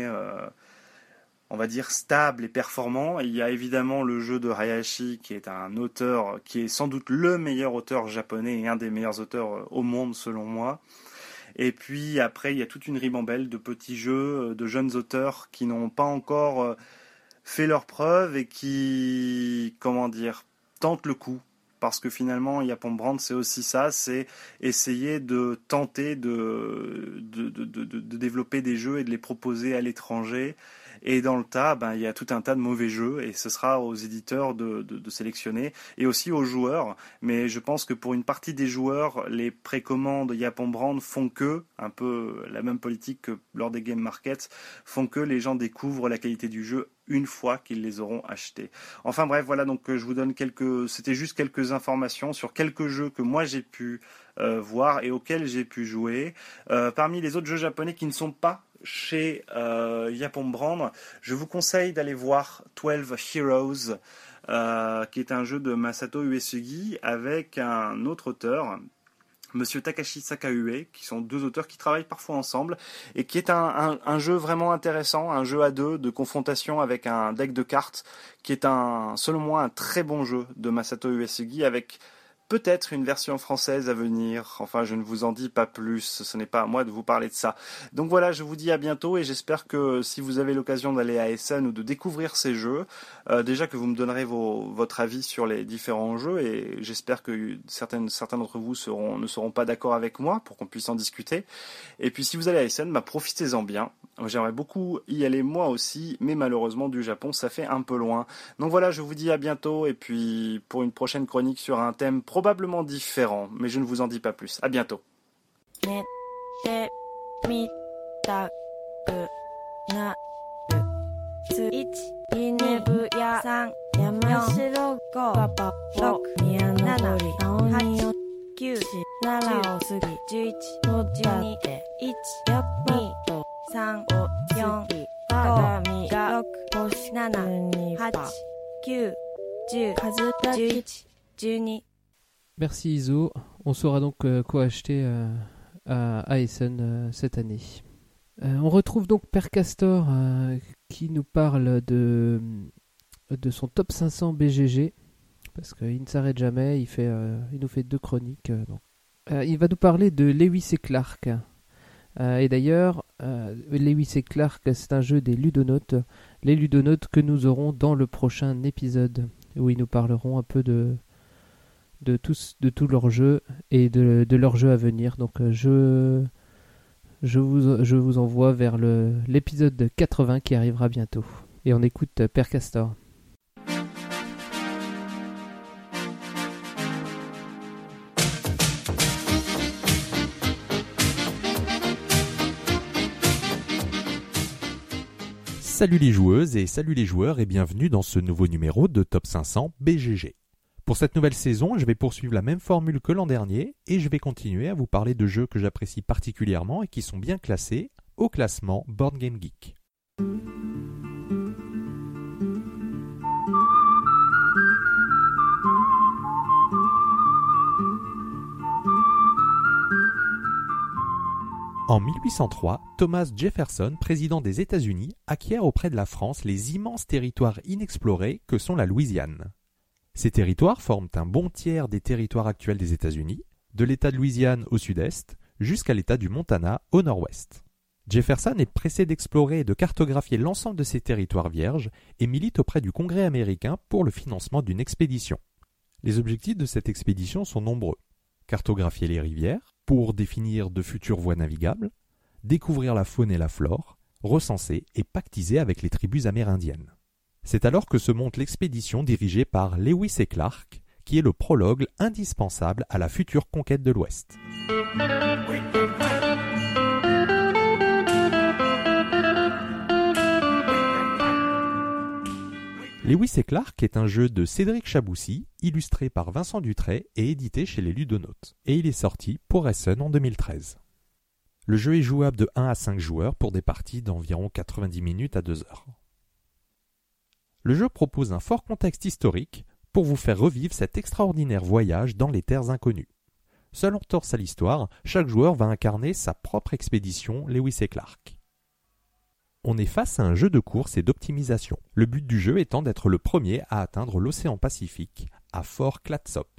on va dire stable et performant. Il y a évidemment le jeu de Hayashi, qui est un auteur qui est sans doute le meilleur auteur japonais et un des meilleurs auteurs au monde selon moi. Et puis après il y a toute une ribambelle de petits jeux de jeunes auteurs qui n'ont pas encore fait leurs preuves et qui, tentent le coup. Parce que finalement, Japon Brand, c'est aussi ça, c'est essayer de tenter de développer des jeux et de les proposer à l'étranger. Et dans le tas, il y a tout un tas de mauvais jeux et ce sera aux éditeurs de sélectionner et aussi aux joueurs. Mais je pense que pour une partie des joueurs, les précommandes Japon Brand font que, un peu la même politique que lors des Game Markets, font que les gens découvrent la qualité du jeu une fois qu'ils les auront achetés. Enfin bref, voilà, donc je vous donne c'était juste quelques informations sur quelques jeux que moi j'ai pu voir et auxquels j'ai pu jouer. Parmi les autres jeux japonais qui ne sont pas chez Japon Brand, je vous conseille d'aller voir 12 Heroes, qui est un jeu de Masato Uesugi avec un autre auteur, Monsieur Takashi Sakaue, qui sont deux auteurs qui travaillent parfois ensemble et qui est un jeu vraiment intéressant, un jeu à deux de confrontation avec un deck de cartes qui est selon moi un très bon jeu de Masato Uesugi avec peut-être une version française à venir. Enfin, je ne vous en dis pas plus, ce n'est pas à moi de vous parler de ça. Donc voilà, je vous dis à bientôt et j'espère que si vous avez l'occasion d'aller à Essen ou de découvrir ces jeux, déjà que vous me donnerez votre avis sur les différents jeux et j'espère que certains d'entre vous ne seront pas d'accord avec moi pour qu'on puisse en discuter. Et puis si vous allez à Essen, profitez-en bien. J'aimerais beaucoup y aller moi aussi, mais malheureusement du Japon, ça fait un peu loin. Donc voilà, je vous dis à bientôt et puis pour une prochaine chronique sur un thème probablement différent, mais je ne vous en dis pas plus. À bientôt. Merci Iso. On saura donc quoi acheter à Essen cette année. On retrouve donc Père Castor qui nous parle de son top 500 BGG parce qu'il ne s'arrête jamais. Il nous fait 2 chroniques. Il va nous parler de Lewis et Clark. Et d'ailleurs, Lewis et Clark, c'est un jeu des Ludonautes. Les Ludonautes que nous aurons dans le prochain épisode où ils nous parleront un peu de tous leurs jeux et de leurs jeux à venir. Donc je vous envoie vers l'épisode 80 qui arrivera bientôt. Et on écoute Père Castor. Salut les joueuses et salut les joueurs et bienvenue dans ce nouveau numéro de Top 500 BGG. Pour cette nouvelle saison, je vais poursuivre la même formule que l'an dernier et je vais continuer à vous parler de jeux que j'apprécie particulièrement et qui sont bien classés au classement Board Game Geek. En 1803, Thomas Jefferson, président des États-Unis, acquiert auprès de la France les immenses territoires inexplorés que sont la Louisiane. Ces territoires forment un bon tiers des territoires actuels des États-Unis, de l'État de Louisiane au sud-est jusqu'à l'État du Montana au nord-ouest. Jefferson est pressé d'explorer et de cartographier l'ensemble de ces territoires vierges et milite auprès du Congrès américain pour le financement d'une expédition. Les objectifs de cette expédition sont nombreux. Cartographier les rivières pour définir de futures voies navigables, découvrir la faune et la flore, recenser et pactiser avec les tribus amérindiennes. C'est alors que se monte l'expédition dirigée par Lewis et Clark, qui est le prologue indispensable à la future conquête de l'Ouest. Lewis et Clark est un jeu de Cédric Chaboussy, illustré par Vincent Dutray et édité chez les Ludonautes. Et il est sorti pour Essen en 2013. Le jeu est jouable de 1 à 5 joueurs pour des parties d'environ 90 minutes à 2 heures. Le jeu propose un fort contexte historique pour vous faire revivre cet extraordinaire voyage dans les terres inconnues. Seul entorse à l'histoire, chaque joueur va incarner sa propre expédition Lewis et Clark. On est face à un jeu de course et d'optimisation, le but du jeu étant d'être le premier à atteindre l'océan Pacifique, à Fort Clatsop.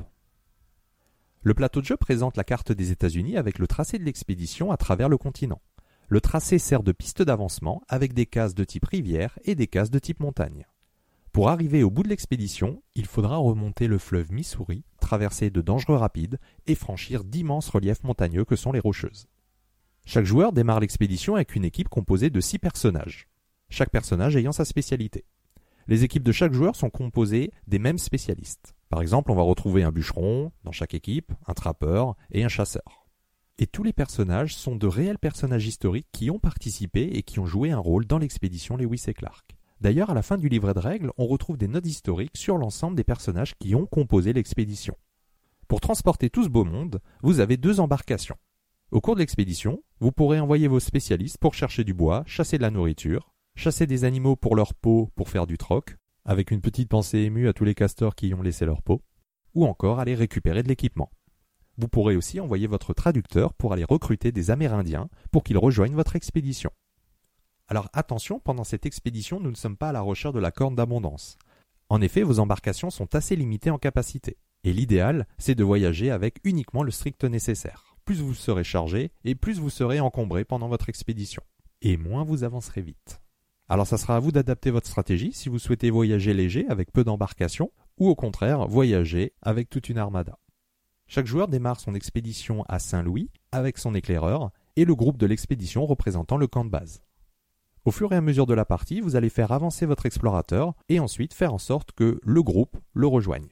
Le plateau de jeu présente la carte des États-Unis avec le tracé de l'expédition à travers le continent. Le tracé sert de piste d'avancement avec des cases de type rivière et des cases de type montagne. Pour arriver au bout de l'expédition, il faudra remonter le fleuve Missouri, traverser de dangereux rapides et franchir d'immenses reliefs montagneux que sont les Rocheuses. Chaque joueur démarre l'expédition avec une équipe composée de 6 personnages, chaque personnage ayant sa spécialité. Les équipes de chaque joueur sont composées des mêmes spécialistes. Par exemple, on va retrouver un bûcheron dans chaque équipe, un trappeur et un chasseur. Et tous les personnages sont de réels personnages historiques qui ont participé et qui ont joué un rôle dans l'expédition Lewis et Clark. D'ailleurs, à la fin du livret de règles, on retrouve des notes historiques sur l'ensemble des personnages qui ont composé l'expédition. Pour transporter tout ce beau monde, vous avez 2 embarcations. Au cours de l'expédition, vous pourrez envoyer vos spécialistes pour chercher du bois, chasser de la nourriture, chasser des animaux pour leur peau pour faire du troc, avec une petite pensée émue à tous les castors qui y ont laissé leur peau, ou encore aller récupérer de l'équipement. Vous pourrez aussi envoyer votre traducteur pour aller recruter des Amérindiens pour qu'ils rejoignent votre expédition. Alors attention, pendant cette expédition, nous ne sommes pas à la recherche de la corne d'abondance. En effet, vos embarcations sont assez limitées en capacité, et l'idéal, c'est de voyager avec uniquement le strict nécessaire. Plus vous serez chargé et plus vous serez encombré pendant votre expédition. Et moins vous avancerez vite. Alors ça sera à vous d'adapter votre stratégie si vous souhaitez voyager léger avec peu d'embarcations ou au contraire voyager avec toute une armada. Chaque joueur démarre son expédition à Saint-Louis avec son éclaireur et le groupe de l'expédition représentant le camp de base. Au fur et à mesure de la partie, vous allez faire avancer votre explorateur et ensuite faire en sorte que le groupe le rejoigne.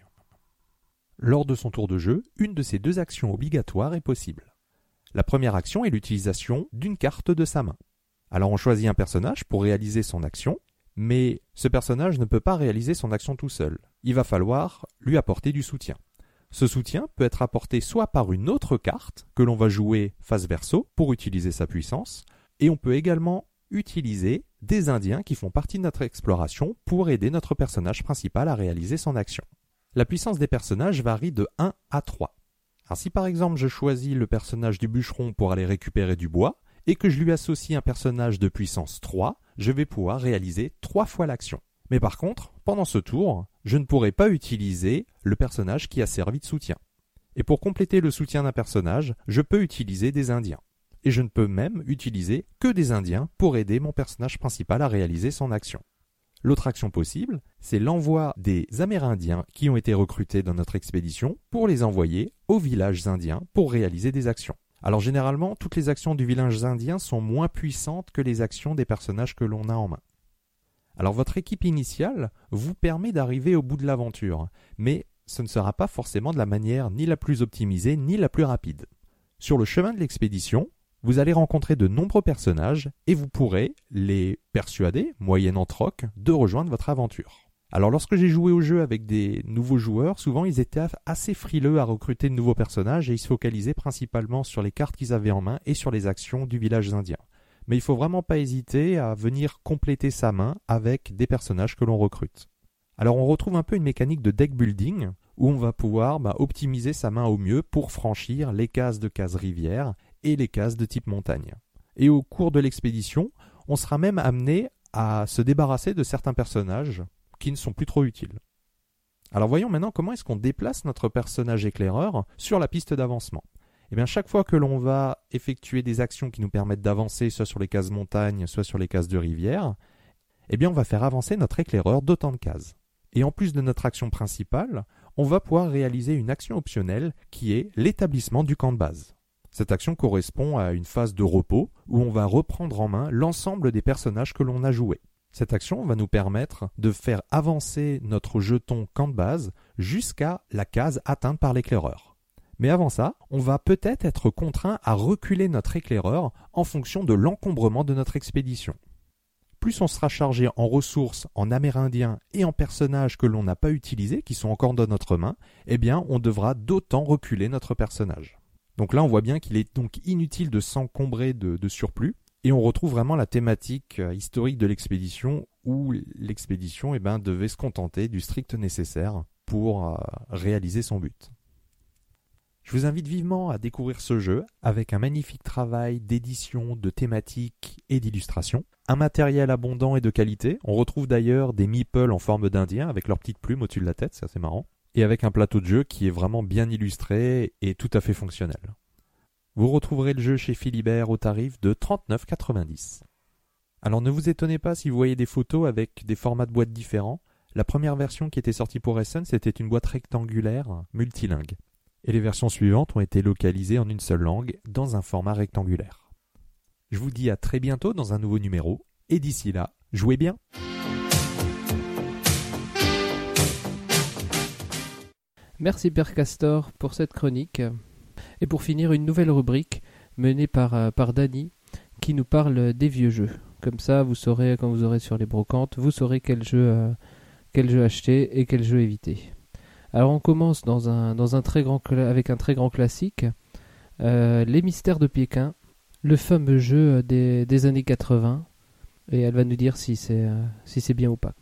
Lors de son tour de jeu, une de ces 2 actions obligatoires est possible. La première action est l'utilisation d'une carte de sa main. Alors on choisit un personnage pour réaliser son action, mais ce personnage ne peut pas réaliser son action tout seul. Il va falloir lui apporter du soutien. Ce soutien peut être apporté soit par une autre carte que l'on va jouer face verso pour utiliser sa puissance, et on peut également utiliser des Indiens qui font partie de notre exploration pour aider notre personnage principal à réaliser son action. La puissance des personnages varie de 1 à 3. Alors si par exemple je choisis le personnage du bûcheron pour aller récupérer du bois et que je lui associe un personnage de puissance 3, je vais pouvoir réaliser 3 fois l'action. Mais par contre, pendant ce tour, je ne pourrai pas utiliser le personnage qui a servi de soutien. Et pour compléter le soutien d'un personnage, je peux utiliser des Indiens. Et je ne peux même utiliser que des Indiens pour aider mon personnage principal à réaliser son action. L'autre action possible, c'est l'envoi des Amérindiens qui ont été recrutés dans notre expédition pour les envoyer aux villages indiens pour réaliser des actions. Alors généralement, toutes les actions du village indien sont moins puissantes que les actions des personnages que l'on a en main. Alors votre équipe initiale vous permet d'arriver au bout de l'aventure, mais ce ne sera pas forcément de la manière ni la plus optimisée ni la plus rapide. Sur le chemin de l'expédition, vous allez rencontrer de nombreux personnages et vous pourrez les persuader, moyennant troc, de rejoindre votre aventure. Alors lorsque j'ai joué au jeu avec des nouveaux joueurs, souvent ils étaient assez frileux à recruter de nouveaux personnages et ils se focalisaient principalement sur les cartes qu'ils avaient en main et sur les actions du village indien. Mais il ne faut vraiment pas hésiter à venir compléter sa main avec des personnages que l'on recrute. Alors on retrouve un peu une mécanique de deck building où on va pouvoir optimiser sa main au mieux pour franchir les cases de case rivière et les cases de type montagne. Et au cours de l'expédition, on sera même amené à se débarrasser de certains personnages qui ne sont plus trop utiles. Alors voyons maintenant comment est-ce qu'on déplace notre personnage éclaireur sur la piste d'avancement. Eh bien, chaque fois que l'on va effectuer des actions qui nous permettent d'avancer soit sur les cases montagne, soit sur les cases de rivière, eh bien, on va faire avancer notre éclaireur d'autant de cases. Et en plus de notre action principale, on va pouvoir réaliser une action optionnelle qui est l'établissement du camp de base. Cette action correspond à une phase de repos où on va reprendre en main l'ensemble des personnages que l'on a joués. Cette action va nous permettre de faire avancer notre jeton camp de base jusqu'à la case atteinte par l'éclaireur. Mais avant ça, on va peut-être être contraint à reculer notre éclaireur en fonction de l'encombrement de notre expédition. Plus on sera chargé en ressources, en amérindiens et en personnages que l'on n'a pas utilisés, qui sont encore dans notre main, eh bien on devra d'autant reculer notre personnage. Donc là on voit bien qu'il est donc inutile de s'encombrer de surplus, et on retrouve vraiment la thématique historique de l'expédition, où l'expédition devait se contenter du strict nécessaire pour réaliser son but. Je vous invite vivement à découvrir ce jeu avec un magnifique travail d'édition, de thématique et d'illustration. Un matériel abondant et de qualité. On retrouve d'ailleurs des meeples en forme d'Indiens avec leurs petites plumes au-dessus de la tête, c'est assez marrant. Et avec un plateau de jeu qui est vraiment bien illustré et tout à fait fonctionnel. Vous retrouverez le jeu chez Philibert au tarif de 39,90 €. Alors ne vous étonnez pas si vous voyez des photos avec des formats de boîtes différents. La première version qui était sortie pour Essen, c'était une boîte rectangulaire multilingue. Et les versions suivantes ont été localisées en une seule langue dans un format rectangulaire. Je vous dis à très bientôt dans un nouveau numéro, et d'ici là, jouez bien! Merci Père Castor pour cette chronique. Et pour finir, une nouvelle rubrique menée par Dany qui nous parle des vieux jeux. Comme ça, vous saurez, quand vous aurez sur les brocantes, vous saurez quel jeu acheter et quel jeu éviter. Alors on commence avec un très grand classique, Les Mystères de Pékin, le fameux jeu des années 80, et elle va nous dire si c'est bien ou pas.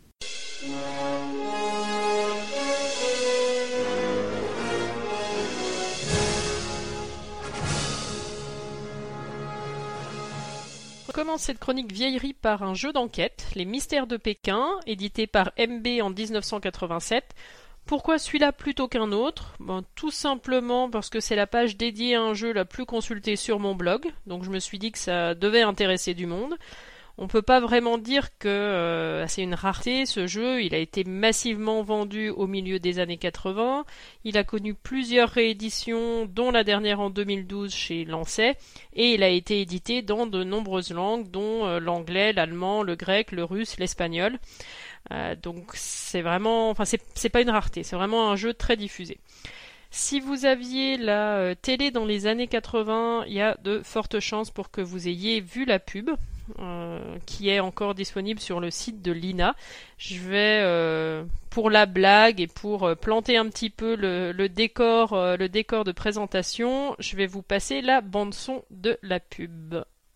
On commence cette chronique vieillerie par un jeu d'enquête, Les Mystères de Pékin, édité par MB en 1987. Pourquoi celui-là plutôt qu'un autre ? Tout simplement parce que c'est la page dédiée à un jeu la plus consultée sur mon blog, donc je me suis dit que ça devait intéresser du monde. On peut pas vraiment dire que c'est une rareté ce jeu, il a été massivement vendu au milieu des années 80, il a connu plusieurs rééditions, dont la dernière en 2012 chez Lancet, et il a été édité dans de nombreuses langues, dont l'anglais, l'allemand, le grec, le russe, l'espagnol. Donc c'est vraiment, c'est pas une rareté, c'est vraiment un jeu très diffusé. Si vous aviez la télé dans les années 80, il y a de fortes chances pour que vous ayez vu la pub, qui est encore disponible sur le site de l'INA. Je vais, pour la blague et pour planter un petit peu le décor de présentation, je vais vous passer la bande-son de la pub.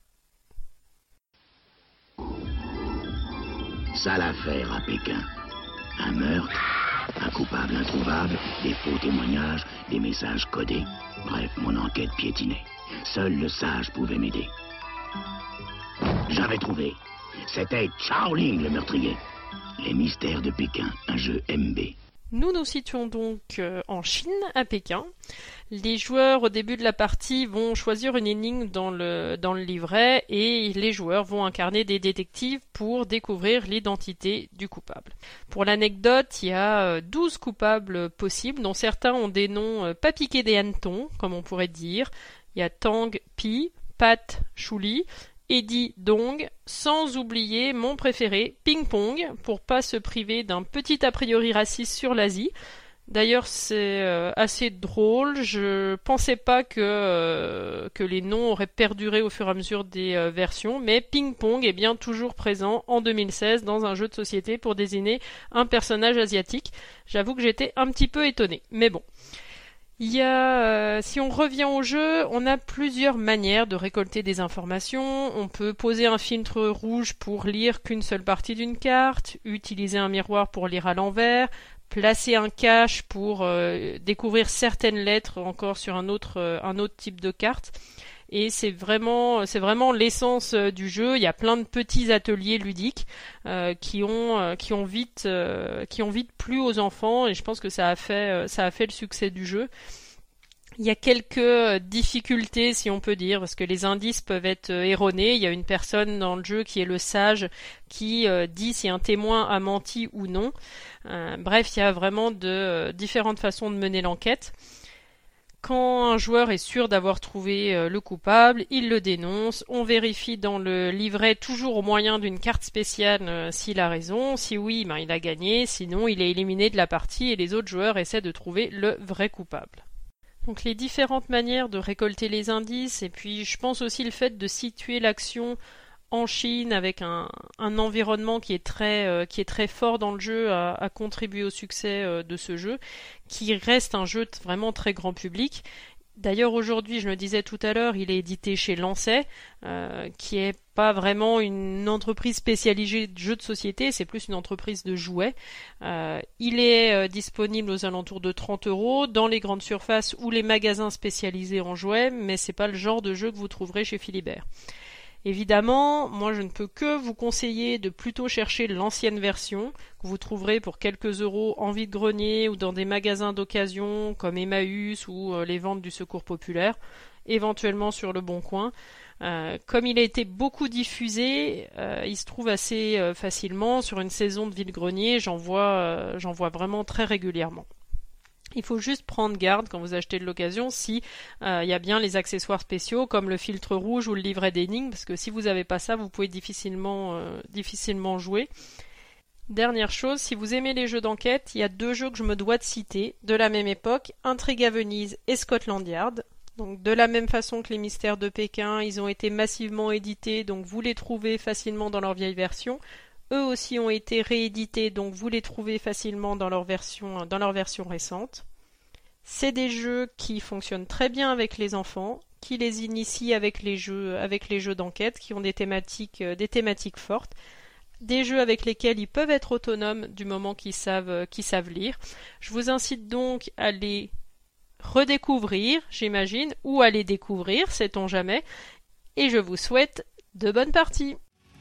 Sale affaire à Pékin. Un meurtre, un coupable introuvable, des faux témoignages, des messages codés. Bref, mon enquête piétinait. Seul le sage pouvait m'aider. J'avais trouvé. C'était Shaolin le meurtrier. Les Mystères de Pékin, un jeu MB. Nous nous situons donc en Chine, à Pékin. Les joueurs, au début de la partie, vont choisir une énigme dans le livret et les joueurs vont incarner des détectives pour découvrir l'identité du coupable. Pour l'anecdote, il y a 12 coupables possibles, dont certains ont des noms pas piqués des hannetons, comme on pourrait dire. Il y a Tang Pi, Pat Chouli, Eddie Dong, sans oublier mon préféré, Ping Pong, pour pas se priver d'un petit a priori raciste sur l'Asie. D'ailleurs, c'est assez drôle. Je pensais pas que les noms auraient perduré au fur et à mesure des versions, mais Ping Pong est bien toujours présent en 2016 dans un jeu de société pour désigner un personnage asiatique. J'avoue que j'étais un petit peu étonnée, mais bon. Il y a, si on revient au jeu, on a plusieurs manières de récolter des informations. On peut poser un filtre rouge pour lire qu'une seule partie d'une carte, utiliser un miroir pour lire à l'envers, placer un cache pour découvrir certaines lettres encore sur un autre type de carte. Et c'est vraiment l'essence du jeu. Il y a plein de petits ateliers ludiques qui ont vite plu aux enfants et je pense que ça a fait le succès du jeu. Il y a quelques difficultés, si on peut dire, parce que les indices peuvent être erronés. Il y a une personne dans le jeu qui est le sage qui dit si un témoin a menti ou non. Bref, il y a vraiment différentes façons de mener l'enquête. Quand un joueur est sûr d'avoir trouvé le coupable, il le dénonce. On vérifie dans le livret toujours au moyen d'une carte spéciale s'il a raison. Si oui, il a gagné. Sinon, il est éliminé de la partie et les autres joueurs essaient de trouver le vrai coupable. Donc les différentes manières de récolter les indices, et puis je pense aussi le fait de situer l'action en Chine avec un environnement qui est très fort dans le jeu a contribué au succès de ce jeu, qui reste un jeu vraiment très grand public. D'ailleurs aujourd'hui, je le disais tout à l'heure, il est édité chez Lancet, qui est pas vraiment une entreprise spécialisée de jeux de société, c'est plus une entreprise de jouets. Il est disponible aux alentours de 30 € dans les grandes surfaces ou les magasins spécialisés en jouets, mais c'est pas le genre de jeu que vous trouverez chez Philibert. Évidemment, moi je ne peux que vous conseiller de plutôt chercher l'ancienne version que vous trouverez pour quelques euros en vide-grenier ou dans des magasins d'occasion comme Emmaüs ou les ventes du Secours Populaire, éventuellement sur le Bon Coin. Comme il a été beaucoup diffusé, il se trouve assez facilement sur une saison de vide-grenier, j'en vois vraiment très régulièrement. Il faut juste prendre garde quand vous achetez de l'occasion si il y a bien les accessoires spéciaux comme le filtre rouge ou le livret d'énigmes, parce que si vous n'avez pas ça, vous pouvez difficilement jouer. Dernière chose, si vous aimez les jeux d'enquête, il y a 2 jeux que je me dois de citer de la même époque, Intrigue à Venise et Scotland Yard. Donc de la même façon que les Mystères de Pékin, ils ont été massivement édités, donc vous les trouvez facilement dans leur vieille version. Eux aussi ont été réédités, donc vous les trouvez facilement dans leur version récente. C'est des jeux qui fonctionnent très bien avec les enfants, qui les initient avec les jeux d'enquête, qui ont des thématiques fortes, des jeux avec lesquels ils peuvent être autonomes du moment qu'ils savent lire. Je vous incite donc à les redécouvrir, j'imagine, ou à les découvrir, sait-on jamais, et je vous souhaite de bonnes parties.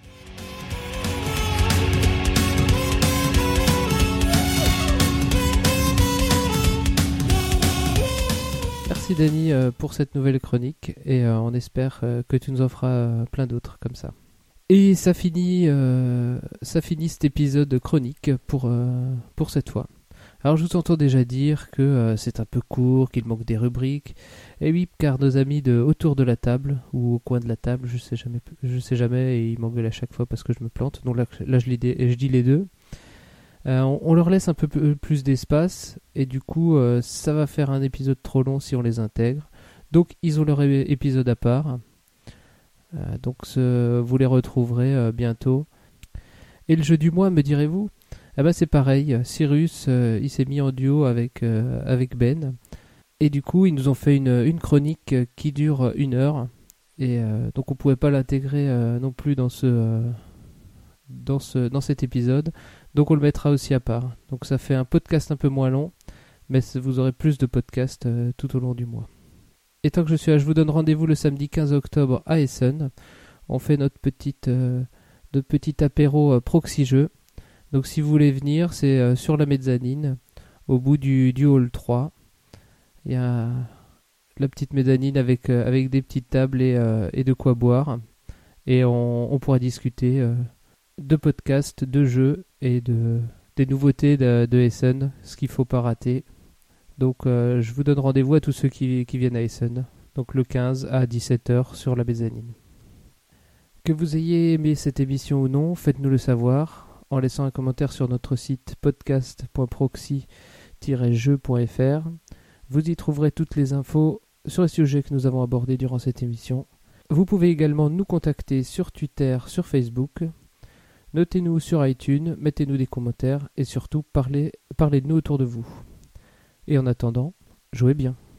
Merci Dany pour cette nouvelle chronique et on espère que tu nous en feras plein d'autres comme ça. Et ça finit cet épisode chronique pour cette fois. Alors je vous entends déjà dire que c'est un peu court, qu'il manque des rubriques. Et oui, car nos amis autour de la table ou au coin de la table, je sais jamais et ils m'engueulent à chaque fois parce que je me plante. Donc là je dis les deux. On leur laisse un peu plus d'espace et du coup ça va faire un épisode trop long si on les intègre. Donc ils ont leur épisode à part. Donc vous les retrouverez bientôt. Et le jeu du mois, me direz-vous ? C'est pareil, Cyrus il s'est mis en duo avec Ben. Et du coup ils nous ont fait une chronique qui dure 1 heure. Et donc on pouvait pas l'intégrer non plus dans cet épisode. Donc on le mettra aussi à part. Donc ça fait un podcast un peu moins long, mais vous aurez plus de podcasts tout au long du mois. Et tant que je suis là, je vous donne rendez-vous le samedi 15 octobre à Essen. On fait notre petit apéro proxy jeu. Donc si vous voulez venir, c'est sur la mezzanine, au bout du hall 3. Il y a la petite mezzanine avec des petites tables et de quoi boire. Et on pourra discuter de podcasts, de jeux et des nouveautés de Essen, ce qu'il ne faut pas rater. Donc je vous donne rendez-vous à tous ceux qui viennent à Essen, donc le 15 à 17h sur la mezzanine. Que vous ayez aimé cette émission ou non, faites-nous le savoir en laissant un commentaire sur notre site podcast.proxy-jeu.fr. Vous y trouverez toutes les infos sur les sujets que nous avons abordés durant cette émission. Vous pouvez également nous contacter sur Twitter, sur Facebook. Notez-nous sur iTunes, mettez-nous des commentaires et surtout parlez de nous autour de vous. Et en attendant, jouez bien.